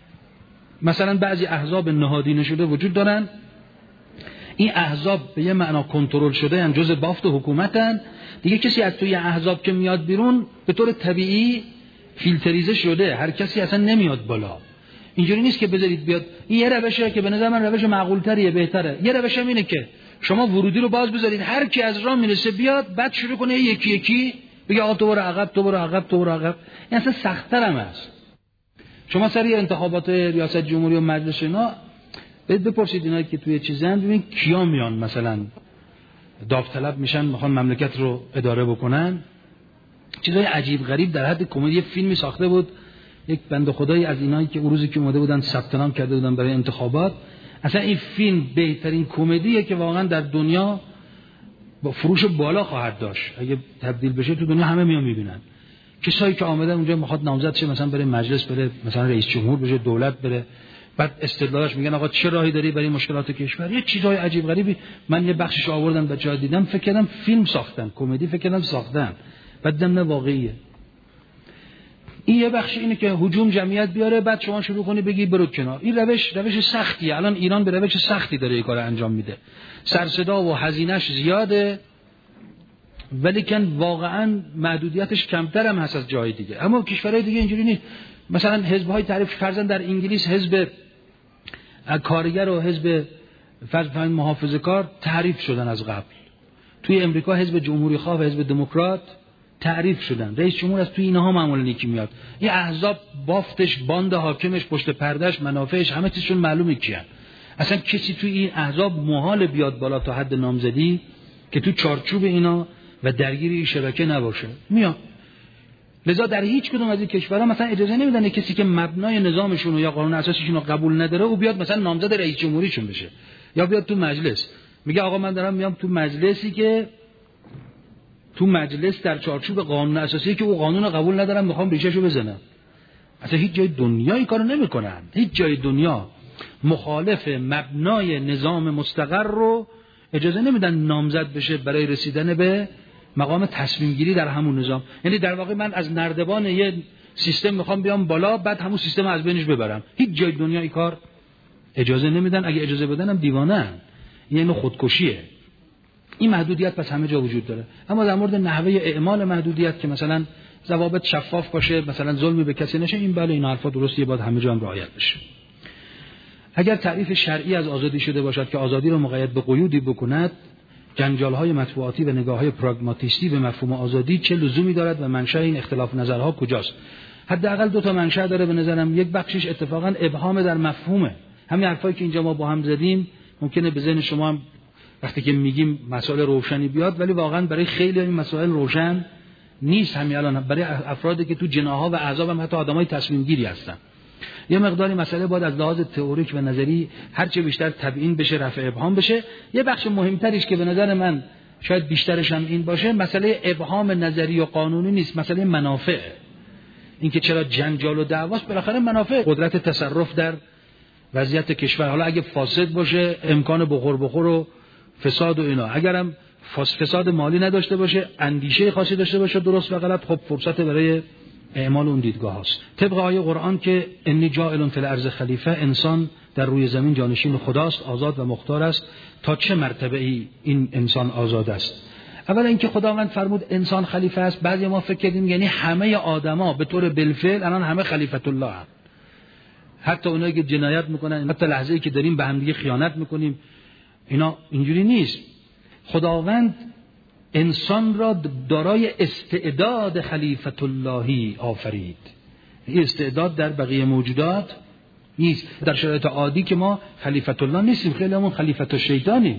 مثلا بعضی احزاب نهادینه شده وجود دارن، این احزاب به یه معنا کنترل شده ان، جزء بافت حکومتن دیگه. کسی از توی احزاب که میاد بیرون به طور طبیعی فیلتریزه شده، هر کسی اصلا نمیاد بالا. اینجوری نیست که بذارید بیاد. این یه روشه که به نظر من روش معقول‌تریه، بهتره. یه روش هم اینه که شما ورودی رو باز بذارید، هر کی از راه میرسه بیاد، بعد شروع کنه یکی یکی بگه آقا تو برو عقب، تو برو عقب، تو برو عقب. این اصلا سخت‌تر هم است. شما سری انتخابات ریاست جمهوری و مجلس اینا بپرسید اینا که توی چیزن، ببینید کیا میان مثلا داوطلب میشن میخوان مملکت رو اداره بکنن. چیزای عجیب غریب در حد کمدی. فیلمی ساخته بود یک بنده خدایی از اینایی که روزی که اومده بودن ثبت نام کرده بودن برای انتخابات. اصلا این فیلم بهترین کمدیه که واقعا در دنیا با فروش بالا خواهد داشت. اگه تبدیل بشه تو دنیا همه میان میبینن. کسایی که آمدن اونجا میخواد نامزد شه، مثلا برای مجلس بره، مثلا رئیس جمهور بشه، دولت بره، بعد استدلالش میگن آقا چه راهی داری برای مشکلات کشور. یه چیزای عجیب غریبی. من یه بخشش آوردم بچه‌ها دیدم، فکر کردم فیلم ساختن، کمدی فکر کردم ساختن، بعد دیدم نه واقعیه. این یه بخش اینه که هجوم جمعیت بیاره، بعد شما شروع کنی بگی برو کنار. این روش سختیه. الان ایران به روش سختی داره این کارو انجام میده. سر صدا و هزینه‌اش زیاده، ولیکن واقعا محدودیتش کمتر هم هست از جای دیگه. اما کشورهای دیگه اینجوری نیست. مثلا حزب‌های تعریف فرضاً در انگلیس حزب کارگر و حزب فرض محافظه‌کار تعریف شدن از قبل. توی امریکا حزب جمهوری خواه و حزب دموکرات تعریف شدن. رئیس جمهور از توی اینها معمولا یکی میاد. این احزاب بافتش، باند حاکمش، پشت پردهش، منافعش، همه چیزشون معلومه کیه. اصلا کسی توی این احزاب محال بیاد بالا تا حد نامزدی که تو چارچوب اینا و درگیر این شبکه نباشه. میاد. لذا در هیچ کدوم از این کشورها مثلا اجازه نمیدن کسی که مبنای نظامشون یا قانون اساسیشون رو قبول نداره او بیاد مثلا نامزد رئیس جمهوریشون بشه یا بیاد تو مجلس. میگه آقا من دارم میام تو مجلسی که تو مجلس در چارچوب قانون اساسی که او قانون رو قبول ندارم میخوام ریشه‌شو بزنم. اصلا هیچ جای دنیا این کارو نمیکنن. هیچ جای دنیا مخالف مبنای نظام مستقر رو اجازه نمیدن نامزد بشه برای رسیدن به مقام تصمیم گیری در همون نظام. یعنی در واقع من از نردبان یه سیستم میخوام بیام بالا بعد همون سیستم از بینش ببرم. هیچ جای دنیا این کار اجازه نمیدن. اگه اجازه بدن هم دیوانه‌ان. یعنی خودکشیه. این محدودیت پس همه جا وجود داره. اما در مورد نحوه اعمال محدودیت که مثلا ضوابط شفاف باشه، مثلا ظلمی به کسی نشه، این بله این حرفا درسته، باید همه جا هم رعایت بشه. اگر تعریف شرعی از آزادی شده باشد که آزادی را مقید به قیودی بکند، جنجال‌های مطبوعاتی و نگاه‌های پراگماتیستی به مفهوم آزادی چه لزومی دارد و منشأ این اختلاف نظرها کجاست؟ حداقل دو تا منشأ داره به نظرم. یک بخشش اتفاقا ابهام در مفهومه. همین حرفایی که اینجا ما با هم زدیم ممکنه به ذهن شما هم وقتی که میگیم مسائل روشنی بیاد، ولی واقعا برای خیلی این مسائل روشن نیست. همین الان برای افرادی که تو جناح‌ها و احزاب هم حتی آدمای تصمیم گیری هستن، یه مقداری مسئله باید از لحاظ تئوریک و نظری هرچه بیشتر تبیین بشه، رفع ابهام بشه. یه بخش مهمتریش که به نظر من شاید بیشترش هم این باشه، مسئله ابهام نظری و قانونی نیست، مسئله منافع. اینکه چرا جنجال و دعواست، بالاخره منافع، قدرت تصرف در وضعیت کشور. حالا اگه فاسد باشه، امکان بخور و فساد و اینا، اگرم فساد مالی نداشته باشه، اندیشه خاصی داشته باشه درست و غلط، خب فرصت برای اعمال اون دیدگاه هست. طبق آیه قرآن که انی جاعل فی الارض خلیفه، انسان در روی زمین جانشین خداست، آزاد و مختار است. تا چه مرتبه ای این انسان آزاد است؟ اولا اینکه خداوند فرمود انسان خلیفه است. بعضی ما فکر کردیم یعنی همه آدما به طور بالفعل الان همه خلیفت الله هستند، حتی اونایی که جنایت میکنن، حتی لحظه‌ای که داریم به هم دیگه خیانت میکنیم، اینا اینجوری نیست. خداوند انسان را دارای استعداد خلیفت اللهی آفرید. این استعداد در بقیه موجودات نیست. در شرایط عادی که ما خلیفت الله نیستیم، خیلی همون خلیفت الشیطانیم.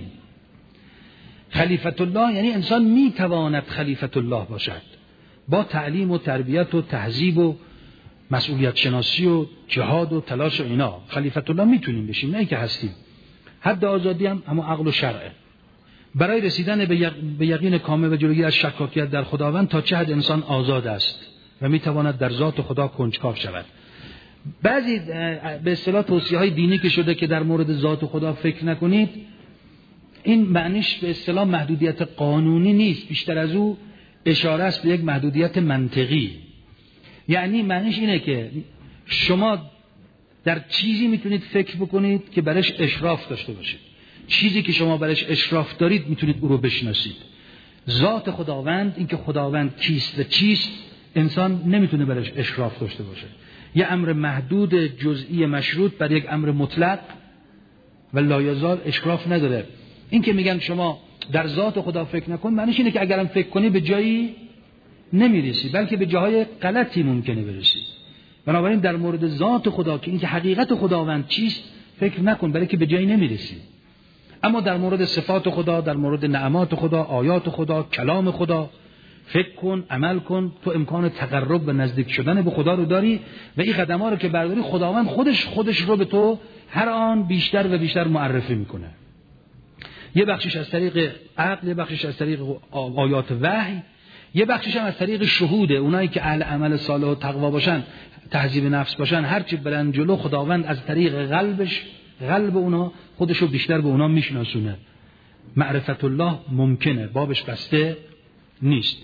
خلیفت الله یعنی انسان میتواند خلیفت الله باشد با تعلیم و تربیت و تهذیب و مسئولیت شناسی و جهاد و تلاش و اینا. خلیفت الله میتونیم بشیم، نه که هستیم. حد آزادی هم همون عقل و شرعه. برای رسیدن به یقین کامل و جلوگیری از شکاکیت در خداوند تا چه حد انسان آزاد است و میتواند در ذات خدا کنجکاو شود. بعضی به اصطلاح توصیه‌های دینی که شده که در مورد ذات خدا فکر نکنید، این معنیش به اصطلاح محدودیت قانونی نیست، بیشتر از او اشاره است به یک محدودیت منطقی. یعنی معنیش اینه که شما در چیزی میتونید فکر بکنید که برایش اشراف داشته باشید. چیزی که شما برایش اشراف دارید میتونید او رو بشناسید. ذات خداوند، اینکه خداوند کیست و چیست، انسان نمیتونه برایش اشراف داشته باشه. یه امر محدود جزئی مشروط بر یک امر مطلق و لایزال اشراف نداره. این که میگن شما در ذات خدا فکر نکن، معنیش اینه که اگرم فکر کنی به جایی نمیرسی، بلکه به جاهای غلطی ممکنه برسی. بنابراین در مورد ذات خدا که اینکه حقیقت خداوند چیست فکر نکن، برای که به جایی نمیرسی. اما در مورد صفات خدا، در مورد نعمات خدا، آیات خدا، کلام خدا فکر کن، عمل کن. تو امکان تقرب و نزدیک شدن به خدا رو داری و این قدم‌ها رو که برداری خداوند خودش رو به تو هر آن بیشتر و بیشتر معرفی میکنه. یه بخشش از طریق عقل، یه بخشش از طریق آیات وحی، یه بخشش هم از طریق شهود. اونایی که اهل عمل صالح و تقوا باشن، تهذیب نفس باشن، هرچی برن جلو خداوند از طریق قلب اونا خودش رو بیشتر به اونا میشناسونه. معرفت الله ممکنه، بابش بسته نیست.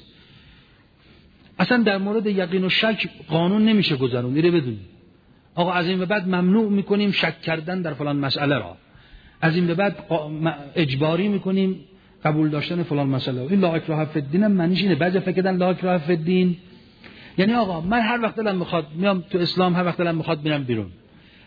اصلا در مورد یقین و شک قانون نمیشه گذارون. میره بدون آقا از این به بعد ممنوع میکنیم شک کردن در فلان مسئله را، از این به بعد اجباری میکنیم قبول داشتن فلان مسئله. این لا اکراه فی الدین هم معنیش اینه. بعضی فکر کردن لا اکراه فی الدین یعنی آقا من هر وقت دلم میخواد میام تو اسلام، هر وقت دلم میخواد میرم بیرون،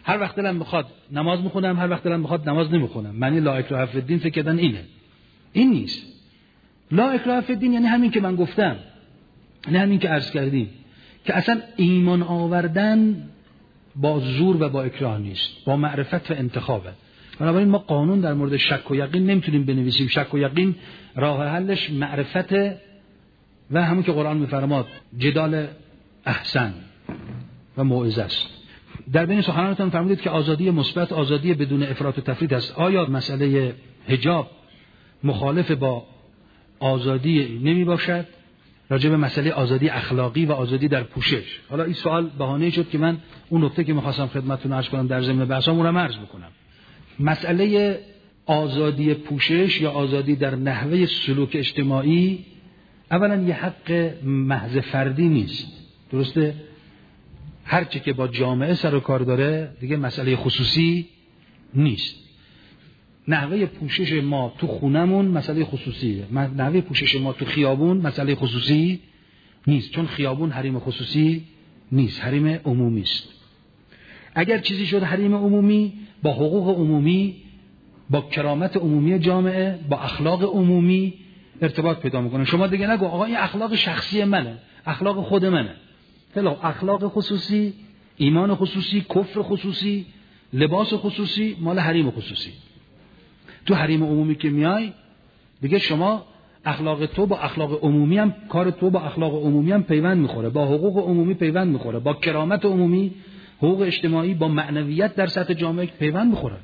هر وقت دلم بخواد نماز میخونم، هر وقت دلم بخواد نماز نمیخونم. معنی لا اکراه فی الدین فکر کردن اینه. این نیست. لا اکراه فی الدین یعنی همین که من گفتم، یعنی همین که عرض کردیم، که اصلا ایمان آوردن با زور و با اکراه نیست، با معرفت و انتخابه. بنابراین ما قانون در مورد شک و یقین نمیتونیم بنویسیم. شک و یقین راه حلش معرفت و همون که قرآن میفرماد جدال احسن و موعظه است. در بین سخنانتون فرمودید که آزادی مثبت آزادی بدون افراط و تفریط است. آیا مسئله حجاب مخالف با آزادی نمی باشد؟ راجع به مسئله آزادی اخلاقی و آزادی در پوشش. حالا این سوال بهانه شد که من اون نکته که می‌خواستم خدمتتون عرض کنم در ضمن بحثم اون رو عرض بکنم. مسئله آزادی پوشش یا آزادی در نحوه سلوک اجتماعی اولا یه حق محض فردی نیست. درسته؟ هر چی که با جامعه سر و کار داره دیگه مسئله خصوصی نیست. نحوه پوشش ما تو خونمون مسئله خصوصیه. نحوه پوشش ما تو خیابون مسئله خصوصی نیست، چون خیابون حریم خصوصی نیست، حریم عمومی است. اگر چیزی شد حریم عمومی، با حقوق عمومی، با کرامت عمومی جامعه، با اخلاق عمومی ارتباط پیدا میکنه. شما دیگه نگو آقا این اخلاق شخصی منه، اخلاق خود منه. اخلاق خصوصی، ایمان خصوصی، کفر خصوصی، لباس خصوصی مال حریم خصوصی. تو حریم عمومی که میای دیگه شما اخلاق تو با اخلاق عمومی هم، کار تو با اخلاق عمومی هم پیوند میخوره، با حقوق عمومی پیوند میخوره، با کرامت عمومی، حقوق اجتماعی، با معنویت در سطح جامعه پیوند میخوره.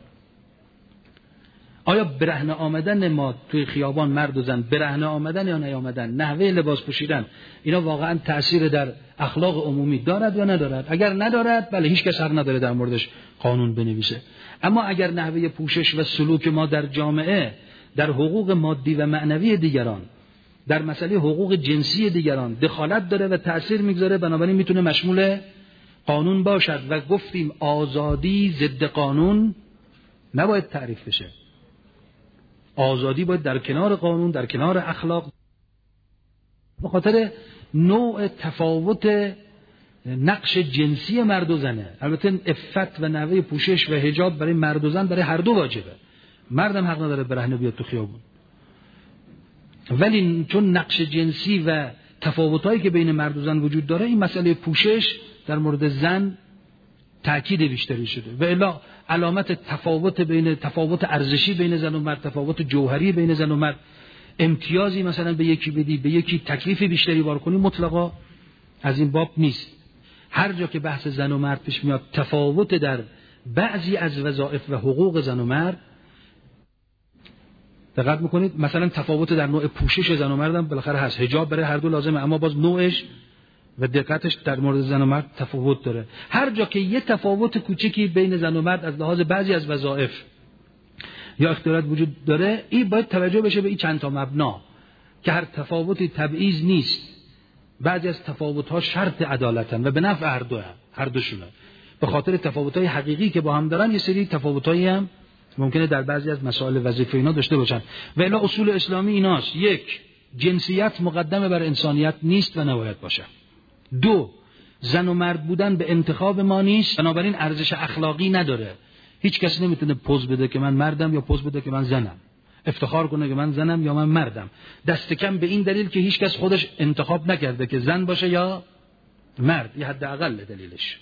آیا برهنه آمدن ما توی خیابان مرد و زن، برهنه آمدن یا نیامدن، نحوه لباس پوشیدن، اینا واقعا تأثیر در اخلاق عمومی دارد یا ندارد؟ اگر ندارد بله هیچ کس حق نداره در موردش قانون بنویسه. اما اگر نحوه پوشش و سلوک ما در جامعه، در حقوق مادی و معنوی دیگران، در مسئله حقوق جنسی دیگران دخالت داره و تأثیر میگذاره، بنابراین میتونه مشمول قانون باشد. و گفتیم آزادی ضد قانون نباید تعریف بشه. آزادی باید در کنار قانون، در کنار اخلاق، به خاطر نوع تفاوت نقش جنسی مرد و زنه. البته عفت و نحوه پوشش و حجاب برای مرد و زن برای هر دو واجبه. مردم حق نداره برهنه بیاد تو خیابون. ولی چون نقش جنسی و تفاوتایی که بین مرد و زن وجود داره، این مسئله پوشش در مورد زن تأکید بیشتری شده. و الا علامت تفاوت ارزشی بین زن و مرد، تفاوت جوهری بین زن و مرد، امتیازی مثلا به یکی بدی، به یکی تکلیف بیشتری وارد کنی، مطلقا از این باب نیست. هر جا که بحث زن و مرد پیش میاد، تفاوت در بعضی از وظایف و حقوق زن و مرد، دقت میکنید مثلا تفاوت در نوع پوشش زن و مرد هم بالاخره هست. حجاب برای هر دو لازمه، اما باز نوعش و دقتش در مورد زن و مرد تفاوت داره. هر جا که یه تفاوت کوچکی بین زن و مرد از لحاظ بعضی از وظایف یا اختیارات وجود داره، این باید توجه بشه به این چند تا مبنا که هر تفاوتی تبعیض نیست. بعضی از تفاوت‌ها شرط عدالتن و به نفع هر دوشونه. به خاطر تفاوت‌های حقیقی که با هم دارن، یه سری تفاوت‌هایی هم ممکنه در بعضی از مسائل وظیفه اینا داشته باشن. و الا اصول اسلامی ایناست: یک، جنسیت مقدمه بر انسانیت نیست و نباید باشه. دو، زن و مرد بودن به انتخاب ما نیست، بنابراین ارزش اخلاقی نداره. هیچ کس نمیتونه پوز بده که من مردم یا پوز بده که من زنم، افتخار کنه که من زنم یا من مردم. دست کم به این دلیل که هیچ کس خودش انتخاب نکرده که زن باشه یا مرد، یه حد اقل دلیلش.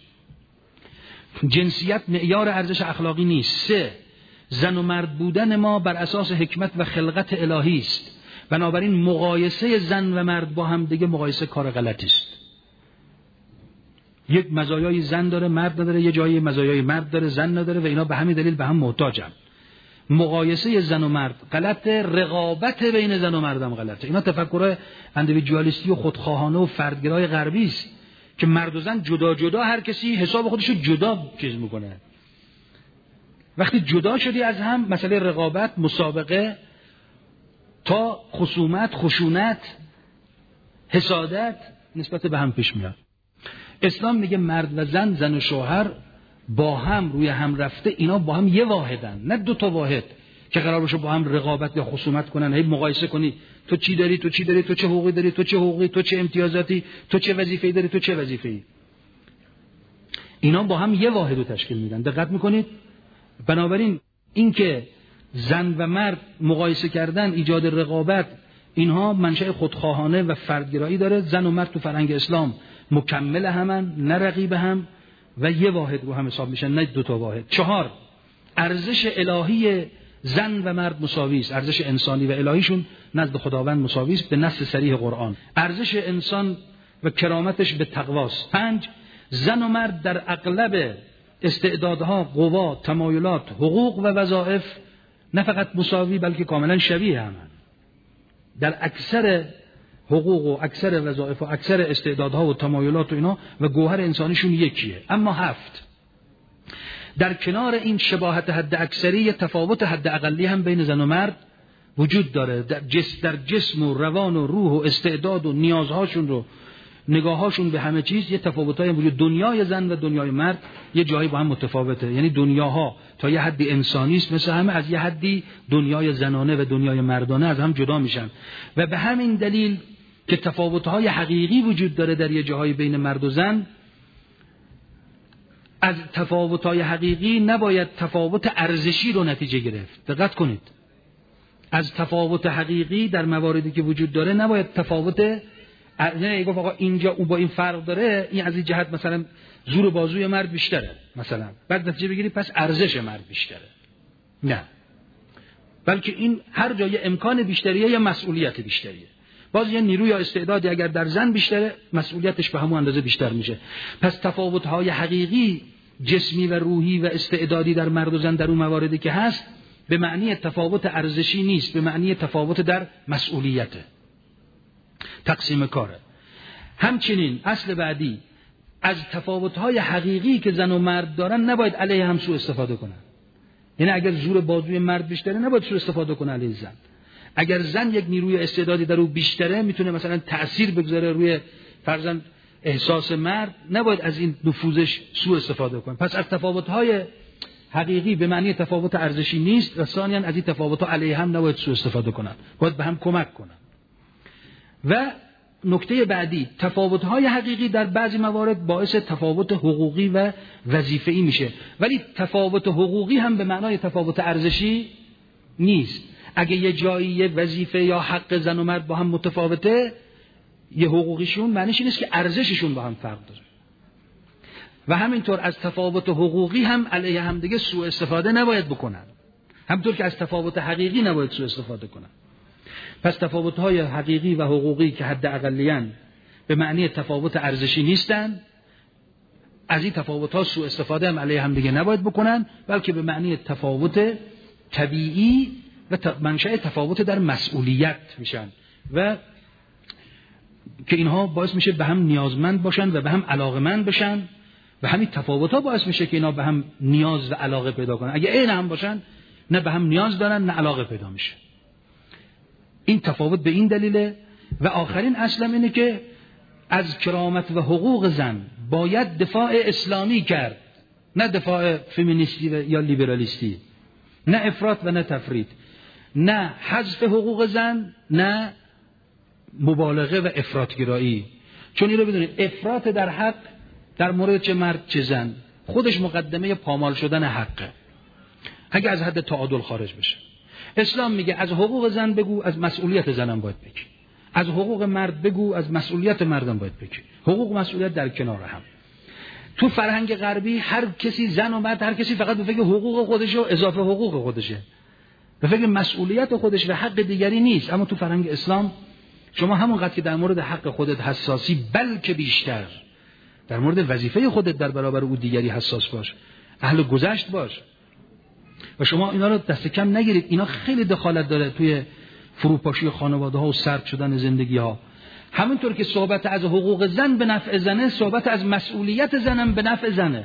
جنسیت معیار ارزش اخلاقی نیست. سه، زن و مرد بودن ما بر اساس حکمت و خلقت الهی است، بنابراین مقایسه زن و مرد با هم دیگه مقایسه کار غلطی است. یک مزایای زن داره مرد نداره، یه جایی مزایای مرد داره زن نداره و اینا به همین دلیل به هم محتاجن. مقایسه زن و مرد غلطه، رقابت بین زن و مردم غلطه. اینا تفکر اندیویدوالیستی و خودخواهانه و فردگرای غربی است که مرد و زن جدا جدا هر کسی حساب خودشو جدا چیز میکنه. وقتی جدا شدی از هم، مسئله رقابت، مسابقه تا خصومت، خشونت، حسادت نسبت به هم پیش میاد. اسلام میگه مرد و زن، زن و شوهر با هم روی هم رفته، اینا با هم یه واحدن، نه دو تا واحد که قرار باشه با هم رقابت یا خصومت کنن. هی مقایسه کنی تو چی داری، تو چی داری، تو چه حقوقی داری، تو چه حقوقی، تو چه امتیازاتی، تو چه وظیفه‌ای داری، تو چه وظیفه‌ای. اینا با هم یه واحد رو تشکیل میدن. دقت میکنید؟ بنابراین این که زن و مرد مقایسه کردن، ایجاد رقابت، اینها منشأ خودخواهانه و فردگرایی داره. زن و مرد تو فرهنگ اسلام مکمل همن، نه رقیب هم، و یه واحد رو هم حساب میشن، نه دو تا واحد. 4 ارزش الهی زن و مرد مساوی است. ارزش انسانی و الهیشون نزد خداوند مساوی است به نص صریح قرآن. ارزش انسان و کرامتش به تقواست. 5 زن و مرد در اغلب استعدادها، قوا، تمایلات، حقوق و وظایف نه فقط مساوی بلکه کاملا شبیه همن. در اکثر حقوق و اکثر وظایف و اکثر استعدادها و تمایلات و اینا و گوهر انسانیشون یکیه. اما 7 در کنار این شباهت حد اکثری، تفاوت حد اقلی هم بین زن و مرد وجود داره. در جسم و روان و روح و استعداد و نیازهاشون رو، نگاهاشون به همه چیز یه تفاوتایی وجود. دنیای زن و دنیای مرد یه جایی با هم متفاوته. یعنی دنیاها تا یه حدی انسانی است مثل همه، از یه حدی دنیای زنانه و دنیای مردانه از هم جدا میشن. و به همین دلیل که تفاوت‌های حقیقی وجود داره در یه جاهای بین مرد و زن، از تفاوت‌های حقیقی نباید تفاوت ارزشی رو نتیجه گرفت. دقت کنید. از تفاوت حقیقی در مواردی که وجود داره نباید تفاوت، نه گفت آقا اینجا او با این فرق داره، این از این جهت مثلا زور بازوی مرد بیشتره مثلا، بعد نتیجه بگیری پس ارزش مرد بیشتره. نه، بلکه این هر جای امکان بیشتریه یا مسئولیت بیشتریه. باز یه نیروی یا استعدادی اگر در زن بیشتره، مسئولیتش به همون اندازه بیشتر میشه. پس تفاوت‌های حقیقی جسمی و روحی و استعدادی در مرد و زن در اون مواردی که هست به معنی تفاوت ارزشی نیست، به معنی تفاوت در مسئولیته، تقسیم کاره. همچنین اصل بعدی، از تفاوت‌های حقیقی که زن و مرد دارن نباید علیه هم سوء استفاده کنن. یعنی اگر زور بازوی مرد بیشتره نباید سوء استفاده کنه علیه زن. اگر زن یک نیروی استعدادی در او بیشتره، میتونه مثلا تأثیر بگذاره روی فرضاً احساس مرد، نباید از این نفوذش سوء استفاده کنه. پس از تفاوت‌های حقیقی به معنی تفاوت ارزشی نیست و ثانیاً از این تفاوت‌ها علیه هم نباید سوء استفاده کنن، باید به هم کمک کنن. و نکته بعدی، تفاوت‌های حقیقی در بعضی موارد باعث تفاوت حقوقی و وظیفه‌ای میشه، ولی تفاوت حقوقی هم به معنای تفاوت ارزشی نیست. اگه یه جایی یه وظیفه یا حق زن و مرد با هم متفاوته، یه حقوقیشون معنیش نیست که ارزششون با هم فرق داره. و همینطور از تفاوت حقوقی هم علیه هم دیگه سوء استفاده نباید بکنن، همونطور که از تفاوت حقیقی نباید سوء استفاده کنن. پس تفاوت‌های حقیقی و حقوقی که حد اقلیان به معنی تفاوت ارزشی نیستن، از این تفاوت‌ها سوء استفاده هم علیه هم دیگه نباید بکنن، بلکه به معنی تفاوت طبیعی و منشأ تفاوت در مسئولیت میشن و که اینها باعث میشه به هم نیازمند باشن و به هم علاقمند بشن و همین تفاوت‌ها باعث میشه که اینا به هم نیاز و علاقه پیدا کنن. اگه عین هم باشن نه به هم نیاز دارن نه علاقه پیدا میشه. این تفاوت به این دلیله. و آخرین اصلم اینه که از کرامت و حقوق زن باید دفاع اسلامی کرد، نه دفاع فمینیستی یا لیبرالیستی، نه افراط و نه تفرید، نه حذف حقوق زن، نه مبالغه و افراطگرایی. چون این رو بدونید افراط در حق در مورد چه مرد چه زن خودش مقدمه پامال شدن حقه، اگه از حد تعادل خارج بشه. اسلام میگه از حقوق زن بگو، از مسئولیت زنم باید بگی. از حقوق مرد بگو، از مسئولیت مردم باید بگی. حقوق و مسئولیت در کنار هم. تو فرهنگ غربی هر کسی، زن و مرد، هر کسی فقط به فکر حقوق خودشه و اضافه حقوق خودشه، به فکر مسئولیت خودش و حق دیگری نیست. اما تو فرهنگ اسلام شما همونقدر که در مورد حق خودت حساسی، بلکه بیشتر در مورد وظیفه خودت در برابر او دیگری حساس باش، اهل گذشت باش و شما اینا رو دست کم نگیرید. اینا خیلی دخالت داره توی فروپاشی خانواده ها و سرد شدن زندگی ها. همونطور که صحبت از حقوق زن به نفع زنه، صحبت از مسئولیت زنم به نفع زنه.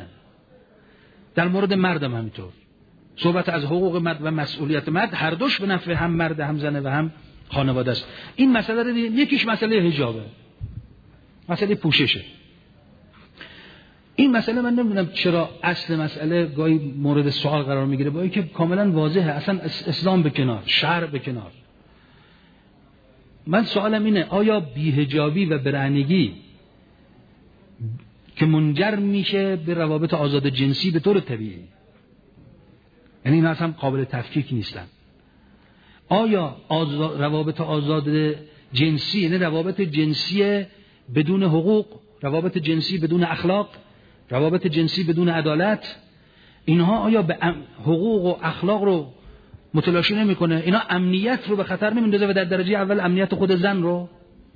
در مورد مردم همینطور، صحبت از حقوق مرد و مسئولیت مرد هر دوش به نفع هم مرد، هم زنه و هم خانواده است. این مسئله رو یکیش مسئله حجابه، مسئله پوششه. این مسئله من نمیدونم چرا اصل مسئله گاهی مورد سوال قرار میگیره، با اینکه کاملا واضحه، اصلا اسلام به کنار، شرع به کنار. من سوالم اینه، آیا بی‌حجابی و برهنگی که منجر میشه به روابط آزاد جنسی به طور طبیعی. یعنی اینا اصلا قابل تفکیک نیستن. آیا روابط آزاد جنسی یعنی روابط جنسی بدون حقوق، روابط جنسی بدون اخلاق، روابط جنسی بدون عدالت، اینها آیا به حقوق و اخلاق رو متلاشی نمیکنه؟ اینا امنیت رو به خطر نمیندازه و در درجه اول امنیت خود زن رو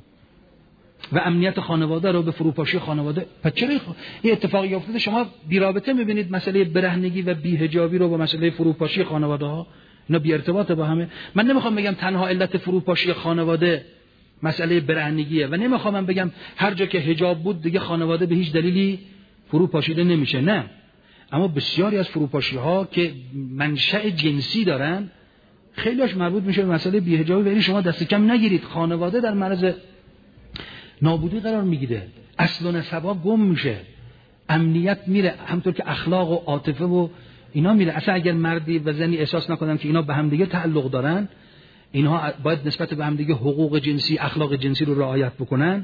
و امنیت خانواده رو به فروپاشی خانواده؟ پس چرا این اتفاقی افتاده؟ شما بی رابطه میبینید مسئله برهنگی و بی‌حجابی رو با مسئله فروپاشی خانواده ها، اینا بی ارتباطه با همه. من نمیخوام بگم تنها علت فروپاشی خانواده مسئله برهنگیه و نمیخوام من بگم هر جا که حجاب بود دیگه خانواده به هیچ دلیلی فروپاشیده نمیشه، نه. اما بسیاری از فروپاشی ها که منشأ جنسی دارن خیلیش مربوط میشه به مسئله بی‌حجابی و این شما دست کم نگیرید خانواده در معرض نابودی قرار میگیره، اصل و نسب‌ها گم میشه، امنیت میره، همونطور که اخلاق و عاطفه و اینا میره. اصلا اگر مردی و زنی احساس نکنن که اینا به هم دیگه تعلق دارن، اینها باید نسبت به هم دیگه حقوق جنسی، اخلاق جنسی رو رعایت بکنن،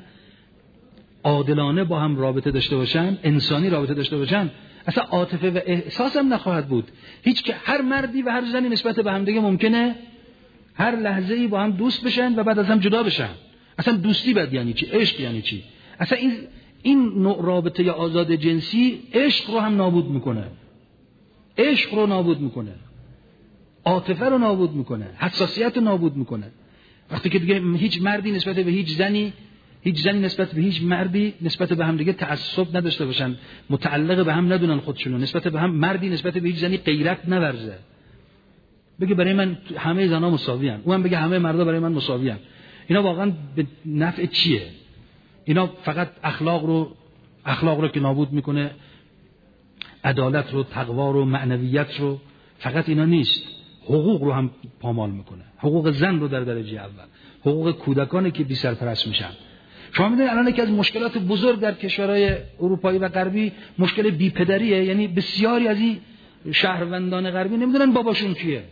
عادلانه با هم رابطه داشته باشن، انسانی رابطه داشته باشن، اصلا عاطفه و احساس هم نخواهد بود. هیچ که هر مردی و هر زنی نسبت به هم دیگه ممکنه هر لحظه‌ای با هم دوست بشن و بعد از هم جدا بشن. اصلا دوستی بعد یعنی چی؟ عشق یعنی چی؟ اصلا این نوع رابطه یا آزاد جنسی عشق رو هم نابود میکنه، عشق رو نابود میکنه، عاطفه رو نابود میکنه، حساسیت رو نابود میکنه. وقتی که دیگه هیچ مردی نسبت به هیچ زنی نسبت به هیچ مردی نسبت به هم دیگه تعصب نداشته باشن، متعلق به هم ندونن خودشونو، نسبت به هم مردی نسبت به هیچ زنی غیرت نورزه، بگه برای من همه زنا مساویان، اونم بگه همه مردا برای من مساویان. اینا واقعا به نفع چیه؟ اینا فقط اخلاق رو که نابود میکنه، عدالت رو، تقوا رو، معنویت رو، فقط اینا نیست، حقوق رو هم پامال میکنه، حقوق زن رو در درجه اول، حقوق کودکانی که بی سرپرست میشن. شما میدونید الان یکی از مشکلات بزرگ در کشورهای اروپایی و غربی مشکل بی‌پدریه. یعنی بسیاری از این شهروندان غربی نمیدونن باباشون کیه،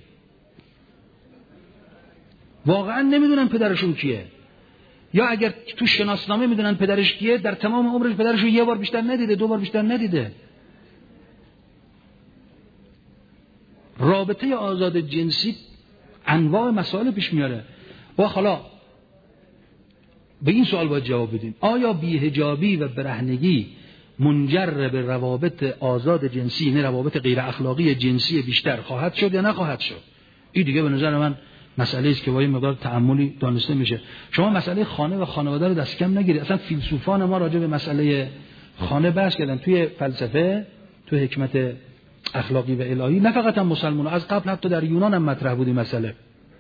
واقعا نمیدونن پدرشون کیه، یا اگر تو شناسنامه میدونن پدرش کیه، در تمام عمرش پدرشو یه بار بیشتر ندیده، 2 بار بیشتر ندیده. رابطه آزاد جنسی انواع مسائل پیش میاره. و حالا به این سوال باید جواب بدیم: آیا بی‌حجابی و برهنگی منجر به روابط آزاد جنسی، یعنی روابط غیر اخلاقی جنسی بیشتر خواهد شد یا نخواهد شد؟ این دیگه به نظر من مسئله است که با این مقدار تأملی دانسته میشه. شما مسئله خانه و خانواده رو دست کم نگیرید. اصلا فیلسوفان ما راجع به مسئله خانه بحث کردن توی فلسفه، توی حکمت اخلاقی و الهی. نه فقط هم مسلمان، از قبل حتی در یونان هم مطرح بود این مسئله.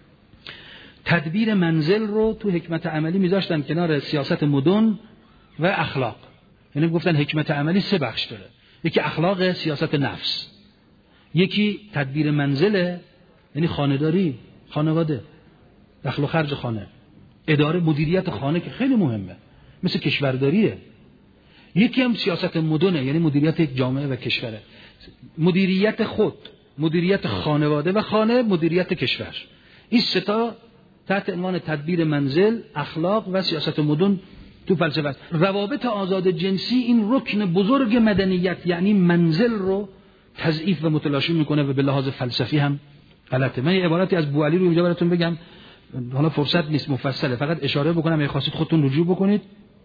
تدبیر منزل رو تو حکمت عملی میذاشتن کنار سیاست مدن و اخلاق. یعنی گفتن حکمت عملی 3 بخش داره: یکی اخلاق، سیاست نفس، یکی تدبیر منزله، یعنی خانه‌داری، خانواده، دخل و خرج خانه، اداره، مدیریت خانه که خیلی مهمه، مثل کشورداریه. یکی هم سیاست مدنه، یعنی مدیریت یک جامعه و کشوره، مدیریت خود، مدیریت خانواده و خانه، مدیریت کشور. این 3 تا تحت عنوان تدبیر منزل، اخلاق و سیاست مدن تو فلسفه است. روابط آزاد جنسی این رکن بزرگ مدنیت، یعنی منزل رو تضعیف و متلاشی میکنه و به لحاظ فلسفی هم غلطه. من یه عبارتی از بوعلی رو اینجا براتون بگم، حالا فرصت نیست مفصله، فقط اشاره بکنم، اگه خواستید خودتون رجوع بکنید.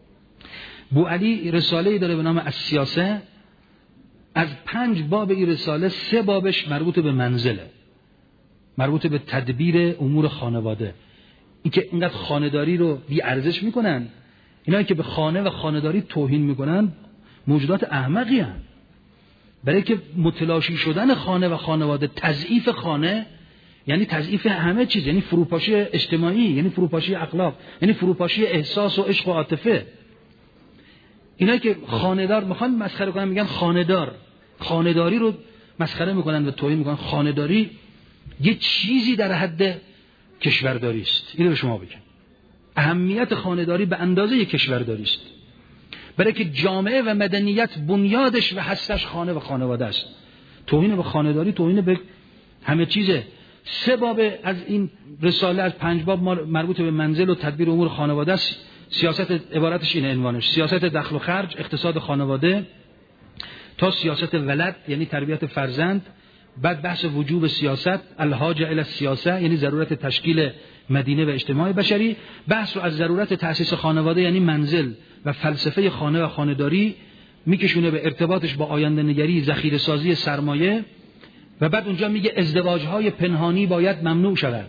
بوعلی رساله‌ای داره به نام السیاسه. از 5 باب این رساله 3 بابش مربوط به منزله، مربوط به تدبیر امور خانواده. این که اینقدر خانه‌داری رو بی ارزش میکنن، اینایی که به خانه و خانه‌داری توهین میکنن موجودات احمقی هستند. برای که متلاشی شدن خانه و خانواده، تضعیف خانه یعنی تضعیف همه چیز، یعنی فروپاشی اجتماعی، یعنی فروپاشی اخلاق، یعنی فروپاشی احساس و عشق و عاطفه. اینایی که خانه‌دار میخوان مسخره کنن، میگن خانه‌دار، خانه‌داری رو مسخره میکنن و توهین میکنن. خانه‌داری یه چیزی در حد کشورداری است. اینو به شما بگم، اهمیت خانه‌داری به اندازه کشورداری است، برای که جامعه و مدنیت بنیادش و هستش خانه و خانواده است. توهین به خانه‌داری توهین به همه چیزه. 3 باب از این رساله از 5 باب مربوط به منزل و تدبیر امور خانواده است. سیاست عبارتش اینه، عنوانش سیاست دخل و خرج، اقتصاد خانواده، تا سیاست ولد یعنی تربیت فرزند، بعد بحث وجوب سیاست، الحاجه الی السیاسه یعنی ضرورت تشکیل مدینه و اجتماع بشری، بحث رو از ضرورت تأسیس خانواده یعنی منزل و فلسفه خانه و خانه‌داری میکشونه به ارتباطش با آینده نگری، ذخیره سازی سرمایه، و بعد اونجا میگه ازدواج‌های پنهانی باید ممنوع شود.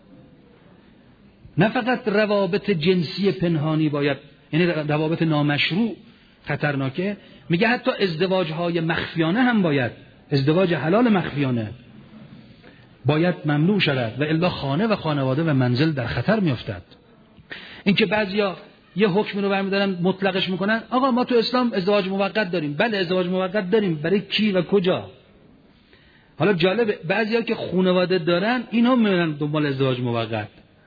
نه فقط روابط جنسی پنهانی باید، یعنی روابط نامشروع خطرناکه، میگه حتی ازدواج‌های مخفیانه هم باید، ازدواج حلال مخفیانه باید ممنوع شود و الا خانه و خانواده و منزل در خطر میافتد. اینکه بعضیا یه حکم رو برمی‌دارن مطلقش میکنن، آقا ما تو اسلام ازدواج موقت داریم. بله ازدواج موقت داریم، برای کی و کجا؟ حالا جالب، بعضیا که خانواده دارن اینا میرن دنبال ازدواج موقت،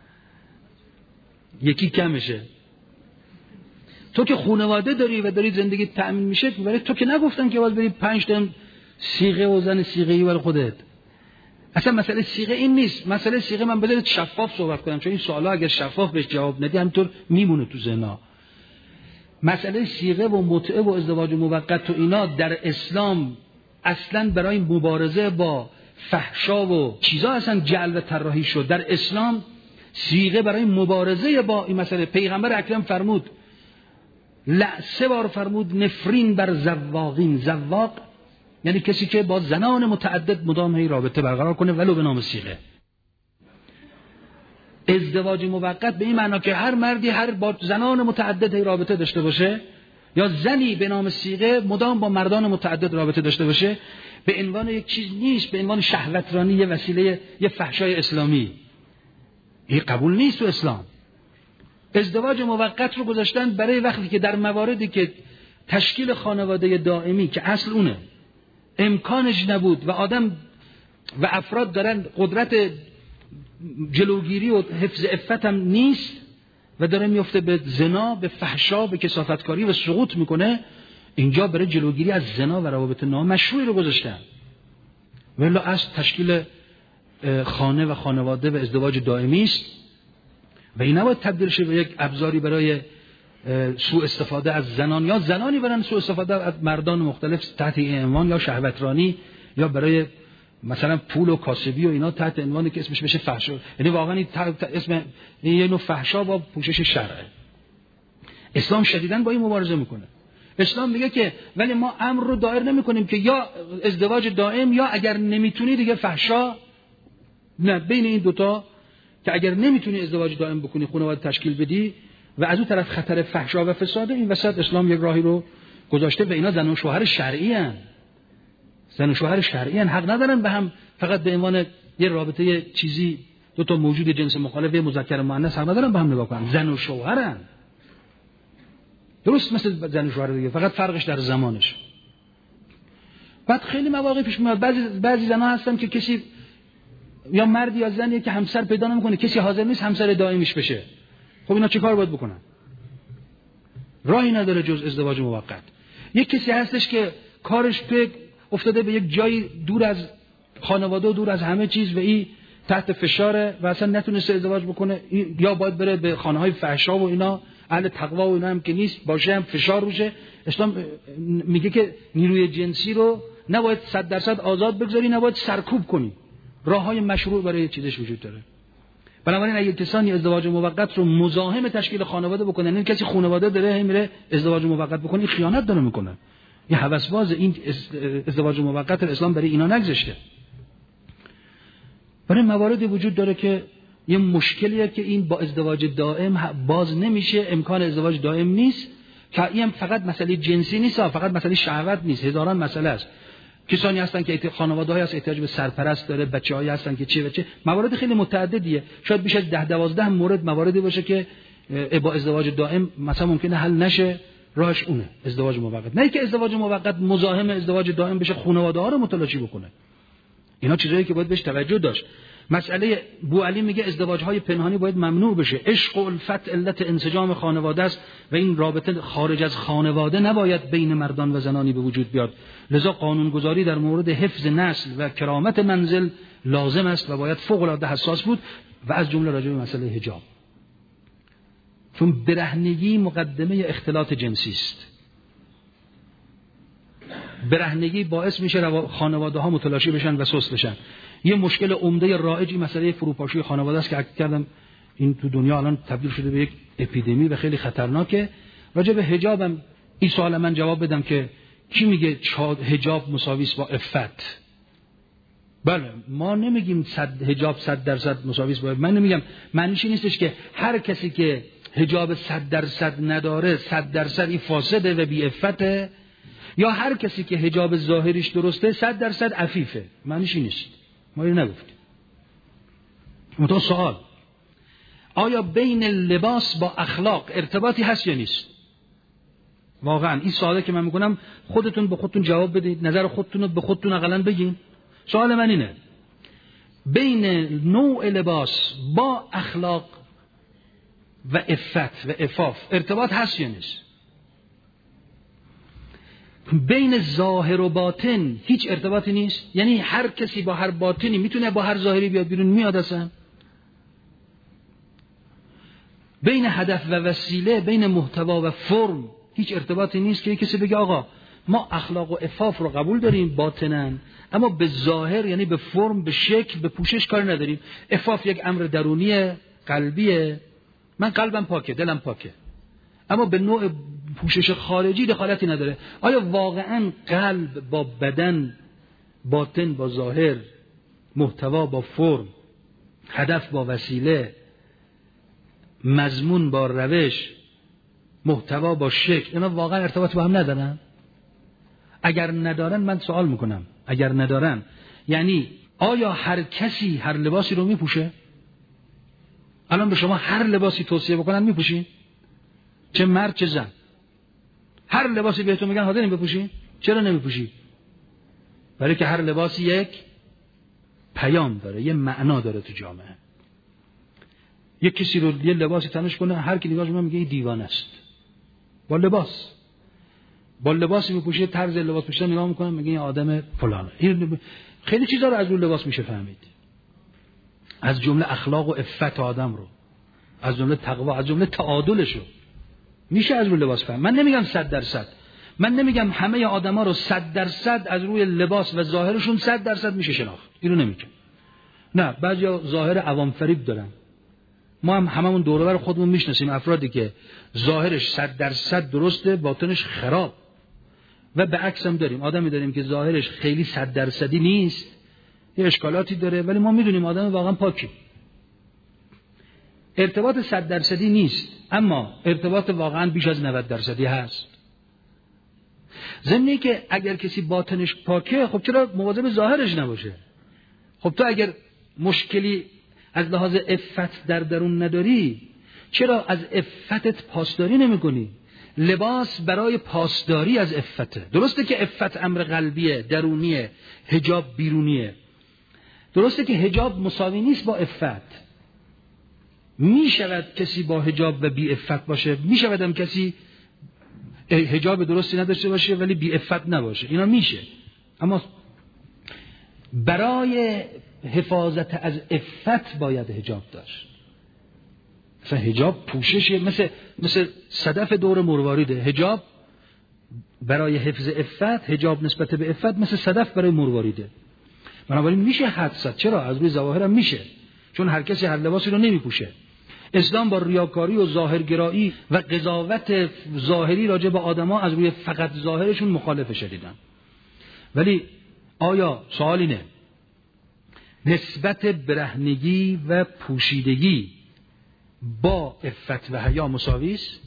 یکی کمشه. تو که خانواده داری و داری زندگی تأمین میشه، ولی تو که نگفتن که باید بری 5 تا صیغه و زن صیغه‌ای برای خودت. اصلا مسئله صیغه این نیست. مسئله صیغه من بذارید شفاف صحبت کنم، چون این سوالا اگر شفاف بهش جواب ندی همینطور میمونه تو ذهن‌ها. مسئله صیغه و متعه و ازدواج موقت تو اینا در اسلام اصلا برای مبارزه با فحشا و چیزا اصلا جعل و طراحی شد. در اسلام صیغه برای مبارزه با این مسئله. پیغمبر اکرم فرمود، 3 بار فرمود نفرین بر زواقین. زواق یعنی کسی که با زنان متعدد مدام هی رابطه برقرار کنه ولو به نام صیغه. ازدواج موقت به این معنا که هر مردی هر با زنان متعدد هی رابطه داشته باشه، یا زنی به نام صیغه مدام با مردان متعدد رابطه داشته باشه، به عنوان یک چیز نیست، به عنوان شهوترانی، یه وسیله، یه فحشای اسلامی. این قبول نیست تو اسلام. ازدواج موقت رو گذاشتن برای وقتی که در مواردی که تشکیل خانواده دائمی که اصل اونه امکانش نبود و آدم و افراد دارن قدرت جلوگیری و حفظ عفت هم نیست و داره میفته به زنا، به فحشا، به کثافتکاری و سقوط میکنه، اینجا برای جلوگیری از زنا و روابط نامشروعی رو گذاشتن. ولی اصل تشکیل خانه و خانواده و ازدواج دائمی است و این نباید تبدیل شه به یک ابزاری برای سوء استفاده از زنان، یا زنانی برن سوء استفاده از مردان مختلف تحت این عنوان، یا شهوترانی، یا برای مثلا پول و کاسبی و اینا تحت عنوانی که اسمش بشه فحشا. یعنی واقعا این اسم یه نوع فحشا با پوشش شرعه. اسلام شدیداً با این مبارزه میکنه. اسلام میگه که ولی ما امر رو دایر نمیکنیم که یا ازدواج دائم یا اگر نمیتونی دیگه فحشا. نه، بین این دوتا که اگر نمیتونی ازدواج دائم بکنی، خانواده تشکیل بدی و از اون طرف خطر فحشا و فساد، این وسط اسلام یک راهی رو گذاشته و اینا زن و شوهر شرعی ان. زن و شوهر شرعی ان، حق ندارن به هم فقط به عنوان یه رابطه چیزی، دو تا موجود جنس مخالف مذکر و مؤنث حق ندارن به هم نگاه کنن. زن و شوهرن، درست مثل زن و شوهر دیگه، فقط فرقش در زمانش. بعد خیلی مواقع پیش میاد بعضی زنا هستن که کسی یا مردی یا زنی که همسر پیدا نمیکنه، کسی حاضر نیست همسر دائمیش بشه. خب اینا چه کار باید بکنن؟ راهی نداره جز ازدواج موقت. یک کسی هستش که کارش افتاده به یک جایی دور از خانواده و دور از همه چیز و این تحت فشاره و اصلا نتونسته ازدواج بکنه، یا باید بره به خانه‌های فحشا و اینا، اهل تقوا و اینا هم که نیست باشه، هم فشار روشه. اسلام میگه که نیروی جنسی رو نباید 100% آزاد بگذاری، نباید سرکوب کنی. راه‌های مشروع برای چیزش وجود داره. بنابراین اگه کسانی ازدواج موقت رو مزاحم تشکیل خانواده بکنن، این کسی خانواده داره میره ازدواج موقت بکنه، این خیانت داره میکنه. این هوسباز. این ازدواج موقت اسلام برای اینا نگذاشته. برای مواردی وجود داره که یه مشکلیه که این با ازدواج دائم باز نمیشه، امکان ازدواج دائم نیست، که این فقط مسئله جنسی نیست، فقط مسئله شهوت نیست، هزاران مسئله است. کسانی هستن که خانواده‌های هست احتیاج به سرپرست داره، بچه‌هایی هستن که چه موارد خیلی متعددیه. شاید بیش از 10-12 مواردی باشه که با ازدواج دائم مثلا ممکنه حل نشه، راهش اونه ازدواج موقت. نه که ازدواج موقت مزاحم ازدواج دائم بشه، خانواده‌ها رو متلاشی بکنه. اینا چیزایی که باید بهش توجه داشت. مسئله بوعلی میگه ازدواج‌های پنهانی باید ممنوع بشه. عشق و الفت علت انسجام خانواده است و این رابطه خارج از خانواده نباید بین مردان و زنانی به وجود بیاد. لذا قانونگذاری در مورد حفظ نسل و کرامت منزل لازم است و باید فوق‌العاده حساس بود و از جمله راجع به مسئله حجاب. چون برهنگی مقدمه اختلاط جنسی است. برهنگی باعث میشه خانواده ها متلاشی بشن و سست بشن. یه مشکل عمده رایجی مسئله فروپاشی خانواده است که اکد کردم این تو دنیا الان تبدیل شده به یک اپیدمی و خیلی خطرناکه. راجع به حجابم این سوال من جواب بدم که کی میگه حجاب مساوی است با عفت؟ بله، ما نمیگیم حجاب 100% مساوی است با عفت. من نمیگم، معنیش نیستش که هر کسی که حجاب 100% نداره 100% این فاسده و بی عفته، یا هر کسی که حجاب ظاهریش درسته 100% عفیفه. معنیش نیست، ما اینو نگفتیم. متأ سوال، آیا بین لباس با اخلاق ارتباطی هست یا نیست؟ واقعا این سواله که من میکنم خودتون به خودتون جواب بدید، نظر خودتون رو به خودتون اقلا بگین. سوال من اینه، بین نوع لباس با اخلاق و عفت و عفاف ارتباط هست یا نیست؟ بین ظاهر و باطن هیچ ارتباطی نیست؟ یعنی هر کسی با هر باطنی میتونه با هر ظاهری بیاد بیرون؟ میاد اصلا؟ بین هدف و وسیله، بین محتوا و فرم هیچ ارتباطی نیست که کسی بگه آقا ما اخلاق و عفاف رو قبول داریم باطنن، اما به ظاهر یعنی به فرم، به شکل، به پوشش کار نداریم. عفاف یک امر درونی قلبیه، من قلبم پاکه، دلم پاکه، اما به نوع پوشش خارجی دخالتی نداره. آیا واقعا قلب با بدن، باطن با ظاهر، محتوا با فرم، هدف با وسیله، مضمون با روش، محتوا با شکل، اینا واقعا ارتباط با هم ندارن؟ اگر ندارن من سوال میکنم، اگر ندارن یعنی آیا هر کسی هر لباسی رو میپوشه؟ الان به شما هر لباسی توصیه بکنن میپوشین؟ چه مرد چه زن، هر لباسی بهتون میگن حاضرین بپوشین؟ چرا نمیپوشی؟ برای که هر لباسی یک پیام داره، یه معنا داره تو جامعه. یک کسی رو یه لباسی تنش کنه، هر کی نگاهش میگه این دیوانه است. با لباسی میپوشه، طرز لباس پوشیدن نگاه میکنه میگه این آدم فلانه. این خیلی چیزا رو از اون لباس میشه فهمید، از جمله اخلاق و عفت آدم رو، از جمله تقوا، از جمله تعادلش رو میشه از روی لباس فهم. من نمیگم 100%، من نمیگم همه آدما رو 100% از روی لباس و ظاهرشون 100% میشه شناخت، اینو نمیگم. نه، بعضیا ظاهر عوام فریب دارن. ما هم هممون دور و بر خودمون میشناسیم افرادی که ظاهرش 100% درسته، باطنش خراب. و به عکس هم داریم، آدمی داریم که ظاهرش خیلی 100% نیست، یه اشکالاتی داره، ولی ما میدونیم آدم واقعا پاکی. ارتباط 100% نیست، اما ارتباط واقعا بیش از 90% هست. ضمنی که اگر کسی باطنش پاکه، خب چرا مواظب ظاهرش نباشه؟ خب تو اگر مشکلی از لحاظ عفت در درون نداری، چرا از عفتت پاسداری نمی کنی؟ لباس برای پاسداری از عفته. درسته که عفت امر قلبیه، درونیه، حجاب بیرونیه. درسته که حجاب مساوی نیست با عفت. می شود کسی با حجاب و بی عفت باشه، می شود هم کسی حجاب درستی نداشته باشه ولی بی عفت نباشه، اینا میشه. اما برای حفاظت از عفت باید حجاب داشت. مثلا حجاب پوششه، مثل صدف دور مرواریده. حجاب برای حفظ عفت، حجاب نسبت به عفت مثل صدف برای مرواریده. بنابراین میشه حد زد. چرا؟ از روی ظواهر هم میشه، چون هر کسی هر لباسی رو نمیپوشه. اسلام با ریاکاری و ظاهرگرایی و قضاوت ظاهری راجع به آدما از روی فقط ظاهرشون مخالف شدیدن. ولی آیا سوال اینه، نسبت برهنگی و پوشیدگی با عفت و حیا مساوی است؟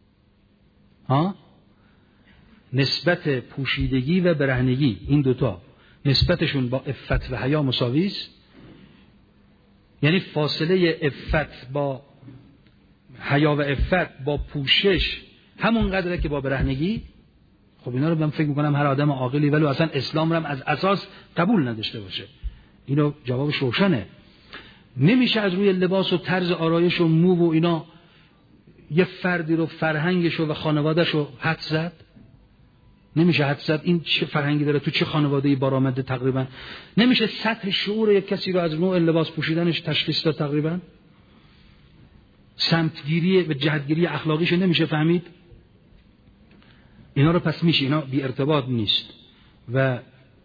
نسبت پوشیدگی و برهنگی، این دوتا نسبتشون با عفت و حیا مساوی است؟ یعنی فاصله عفت با حیا و عفت با پوشش همون قدره که با برهنگی؟ خب اینا رو من فکر میکنم هر آدم عاقلی، ولی اصلا اسلام رو هم از اساس قبول نداشته باشه. اینو جوابش روشنه. نمیشه از روی لباس و طرز آرایش و مو و اینا یه فردی رو، فرهنگش و خانواده‌ش رو حد زد. نمیشه حد زد این چه فرهنگی داره، تو چه خانواده‌ای بارآمده تقریبا. نمیشه سطح شعور یک کسی رو از نوع لباس پوشیدنش تشخیص داد تقریبا. سمتگیری و جهتگیری اخلاقیش نمیشه فهمید. اینا رو پس میشه، اینا بی ارتباط نیست. و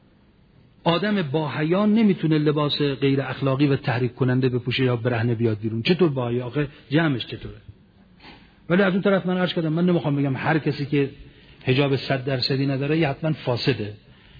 آدم با حیا نمیتونه لباس غیر اخلاقی و تحریک کننده بپوشه یا برهنه بیاد بیرون. چطور با حیا؟ آخه جمعش چطوره؟ ولی از اون طرف من عرض کردم، من نمیخوام بگم هر کسی که حجاب 100% نداره یه حتما فاسده.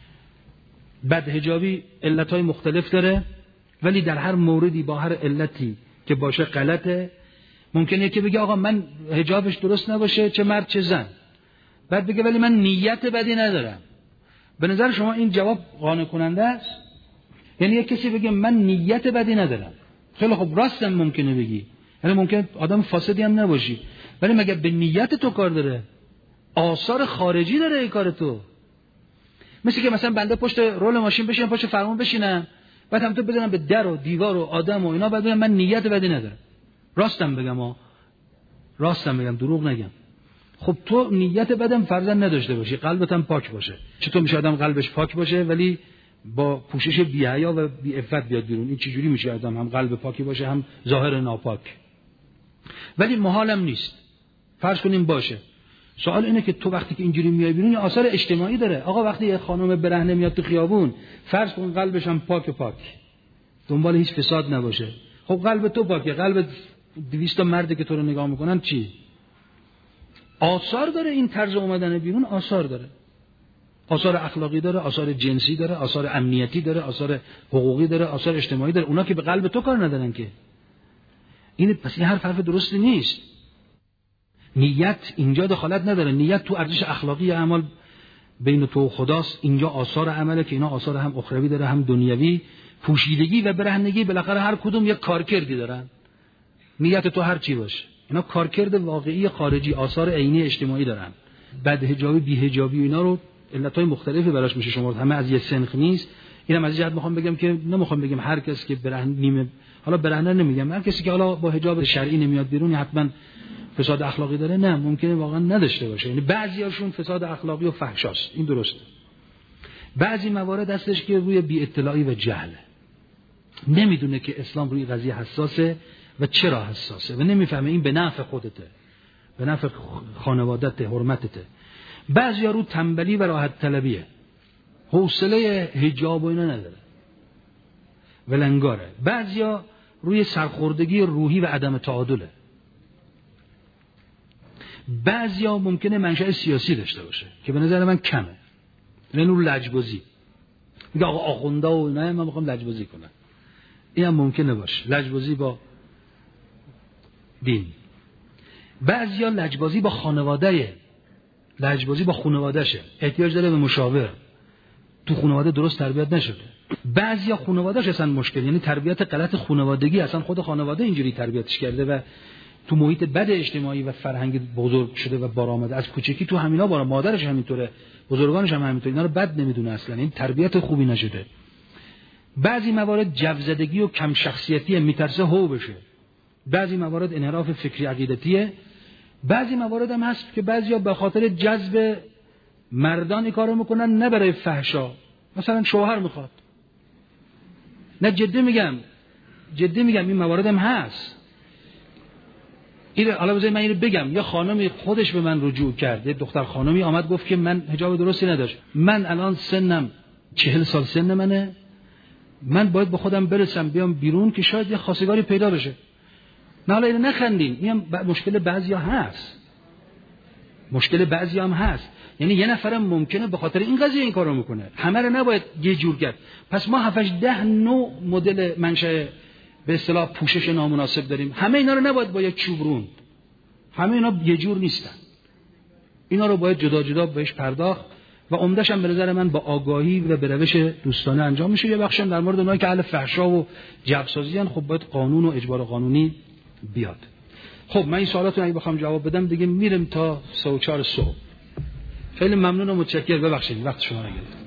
بد حجابی علتهای مختلف داره، ولی در هر موردی با هر علتی که باشه غلطه. ممکنه که بگه آقا من حجابش درست نباشه، چه مرد چه زن، بعد بگه ولی من نیت بدی ندارم. به نظر شما این جواب قانع کننده است؟ یعنی یک کسی بگه من نیت بدی ندارم، خیلی خب راستم ممکنه بگی، یعنی ممکن آدم فاسدی هم نباشی، ولی مگه به نیت تو کار داره؟ آثار خارجی داره این کار تو. مثل که مثلا بنده پشت رول ماشین بشینم، پشت فرمون بشینم، بعد هم تو بزنم به در و دیوار و آدم و اینا، بعد بگم من نیت بدی ندارم. راستم بگم دروغ نگم. خب تو نیت بدم فرضاً نداشته باشی، قلبت هم پاک باشه. چطور میشه آدم قلبش پاک باشه ولی با پوشش بی‌حیا و بی‌عفت بیاد بیرون؟ این چجوری میشه آدم هم قلب پاکی باشه هم ظاهر ناپاک؟ ولی محالم نیست. فرض کنیم باشه. سوال اینه که تو وقتی که اینجوری میای بیرون، آثار اجتماعی داره. آقا وقتی یه خانم برهنه میاد تو خیابون، فرض کن قلبش هم پاک، دنبال هیچ فساد نباشه، خب قلب تو پاکه، قلب 200 تا مرد که تو رو نگاه میکنن چی؟ آثار داره. این طرز اومدن بیرون آثار داره، آثار اخلاقی داره، آثار جنسی داره، آثار امنیتی داره، آثار حقوقی داره، آثار اجتماعی داره. اونا که به قلب تو کار ندارن که. این پس این حرف درستی نیست. نیت اینجا دخالت نداره. نیت تو ارزش اخلاقی اعمال بین تو و خداست. اینجا آثار عمله که اینا آثار هم اخروی داره هم دنیوی. پوشیدگی و برهنگی بالاخره هر کدوم یک کارکردی دارن. نیت تو هر چی باشه، اینا کارکرد واقعی خارجی، آثار عینی اجتماعی دارن. بد حجابی، بی حجابی و اینا رو علتهای مختلفی براش میشه شمرد، همه از یه سنخ نیست. اینم از جهت میخوام بگم که نمیخوام بگم هر کس که برهنه نیمه، حالا برهنه نمیگم، هر کسی که حالا با حجاب شرعی نمیاد بیرون حتما فساد اخلاقی داره. نه، ممکنه واقعا نداشته باشه. یعنی بعضیاشون فساد اخلاقی و فحشاست، این درسته. بعضی موارد هستش که روی بی اطلاعی و جهله، نمیدونه که اسلام روی قضیه حساسه و چرا حساسه و نمیفهمه این به نفع خودته، به نفع خانوادته، حرمتته. بعضیا رو تنبلی و راحت طلبیه، حوصله حجاب و اینا نداره، ولنگاره. بعضیا روی سرخوردگی روحی و عدم تعادله. بعضیا ممکنه منشأ سیاسی داشته باشه که به نظر من کمه، لنور لجبازی، میگه آقا آخونده و نه من میخوام لجبازی کنم. این هم ممکنه باشه، لجبازی با دین. بعضیا لجبازی با خانواده، لجبازی با خانوادهشه، احتیاج داره به مشاور، تو خانواده درست تربیت نشده. بعضیا خانوادهش اصلا مشکل، یعنی تربیت غلط خانوادگی، اصلا خود خانواده اینجوری تربیتش کرده و تو محیط بد اجتماعی و فرهنگی بزرگ شده و بارآمده. از کوچکی تو همینا بارا، مادرش همینطوره، بزرگانش هم همینطوره، اینا رو بد نمیدونه اصلا، این تربیت خوبی نشده. بعضی موارد جوزدگی و کم شخصیتیه، میترسه هو بشه. بعضی موارد انحراف فکری عقیدتیه. بعضی موارد هم هست که بعضیا به خاطر جذب مردان این کارو میکنن، نه برای فحشا. مثلا شوهر میخواد، نه جدی میگم این موارد هم هست. حالا بذارید من اینو بگم، یا خانمی خودش به من رجوع کرده، دختر خانمی آمد گفت که من حجاب درستی نداشت، من الان سنم 40 سال سن منه، من باید به خودم برسم بیام بیرون که شاید یه خواستگاری پیدا بشه. نه حالا اینو نخندین، این هم مشکل بعضیا هست. یعنی یه نفرم ممکنه به خاطر این قضیه این کارو میکنه، همه رو نباید یه جور کرد. پس ما 7-10 نوع مدل منشأ به اصطلاح پوشش نامناسب داریم، همه اینا رو نباید با یک چوب روند، همه اینا یه جور نیستن، اینا رو باید جدا جدا بهش پرداخت و عمده‌ش هم به نظر من با آگاهی و به روش دوستانه انجام میشه. یه بخشم در مورد اونایی که اهل فحشا و جوسازیان، خب باید قانون و اجبار قانونی بیاد. خب من این سوالاتو اگه بخوام جواب بدم دیگه میرم تا 3 و 4 صبح. خیلی ممنون و متشکرم، ببخشید وقت شما رو گرفتم.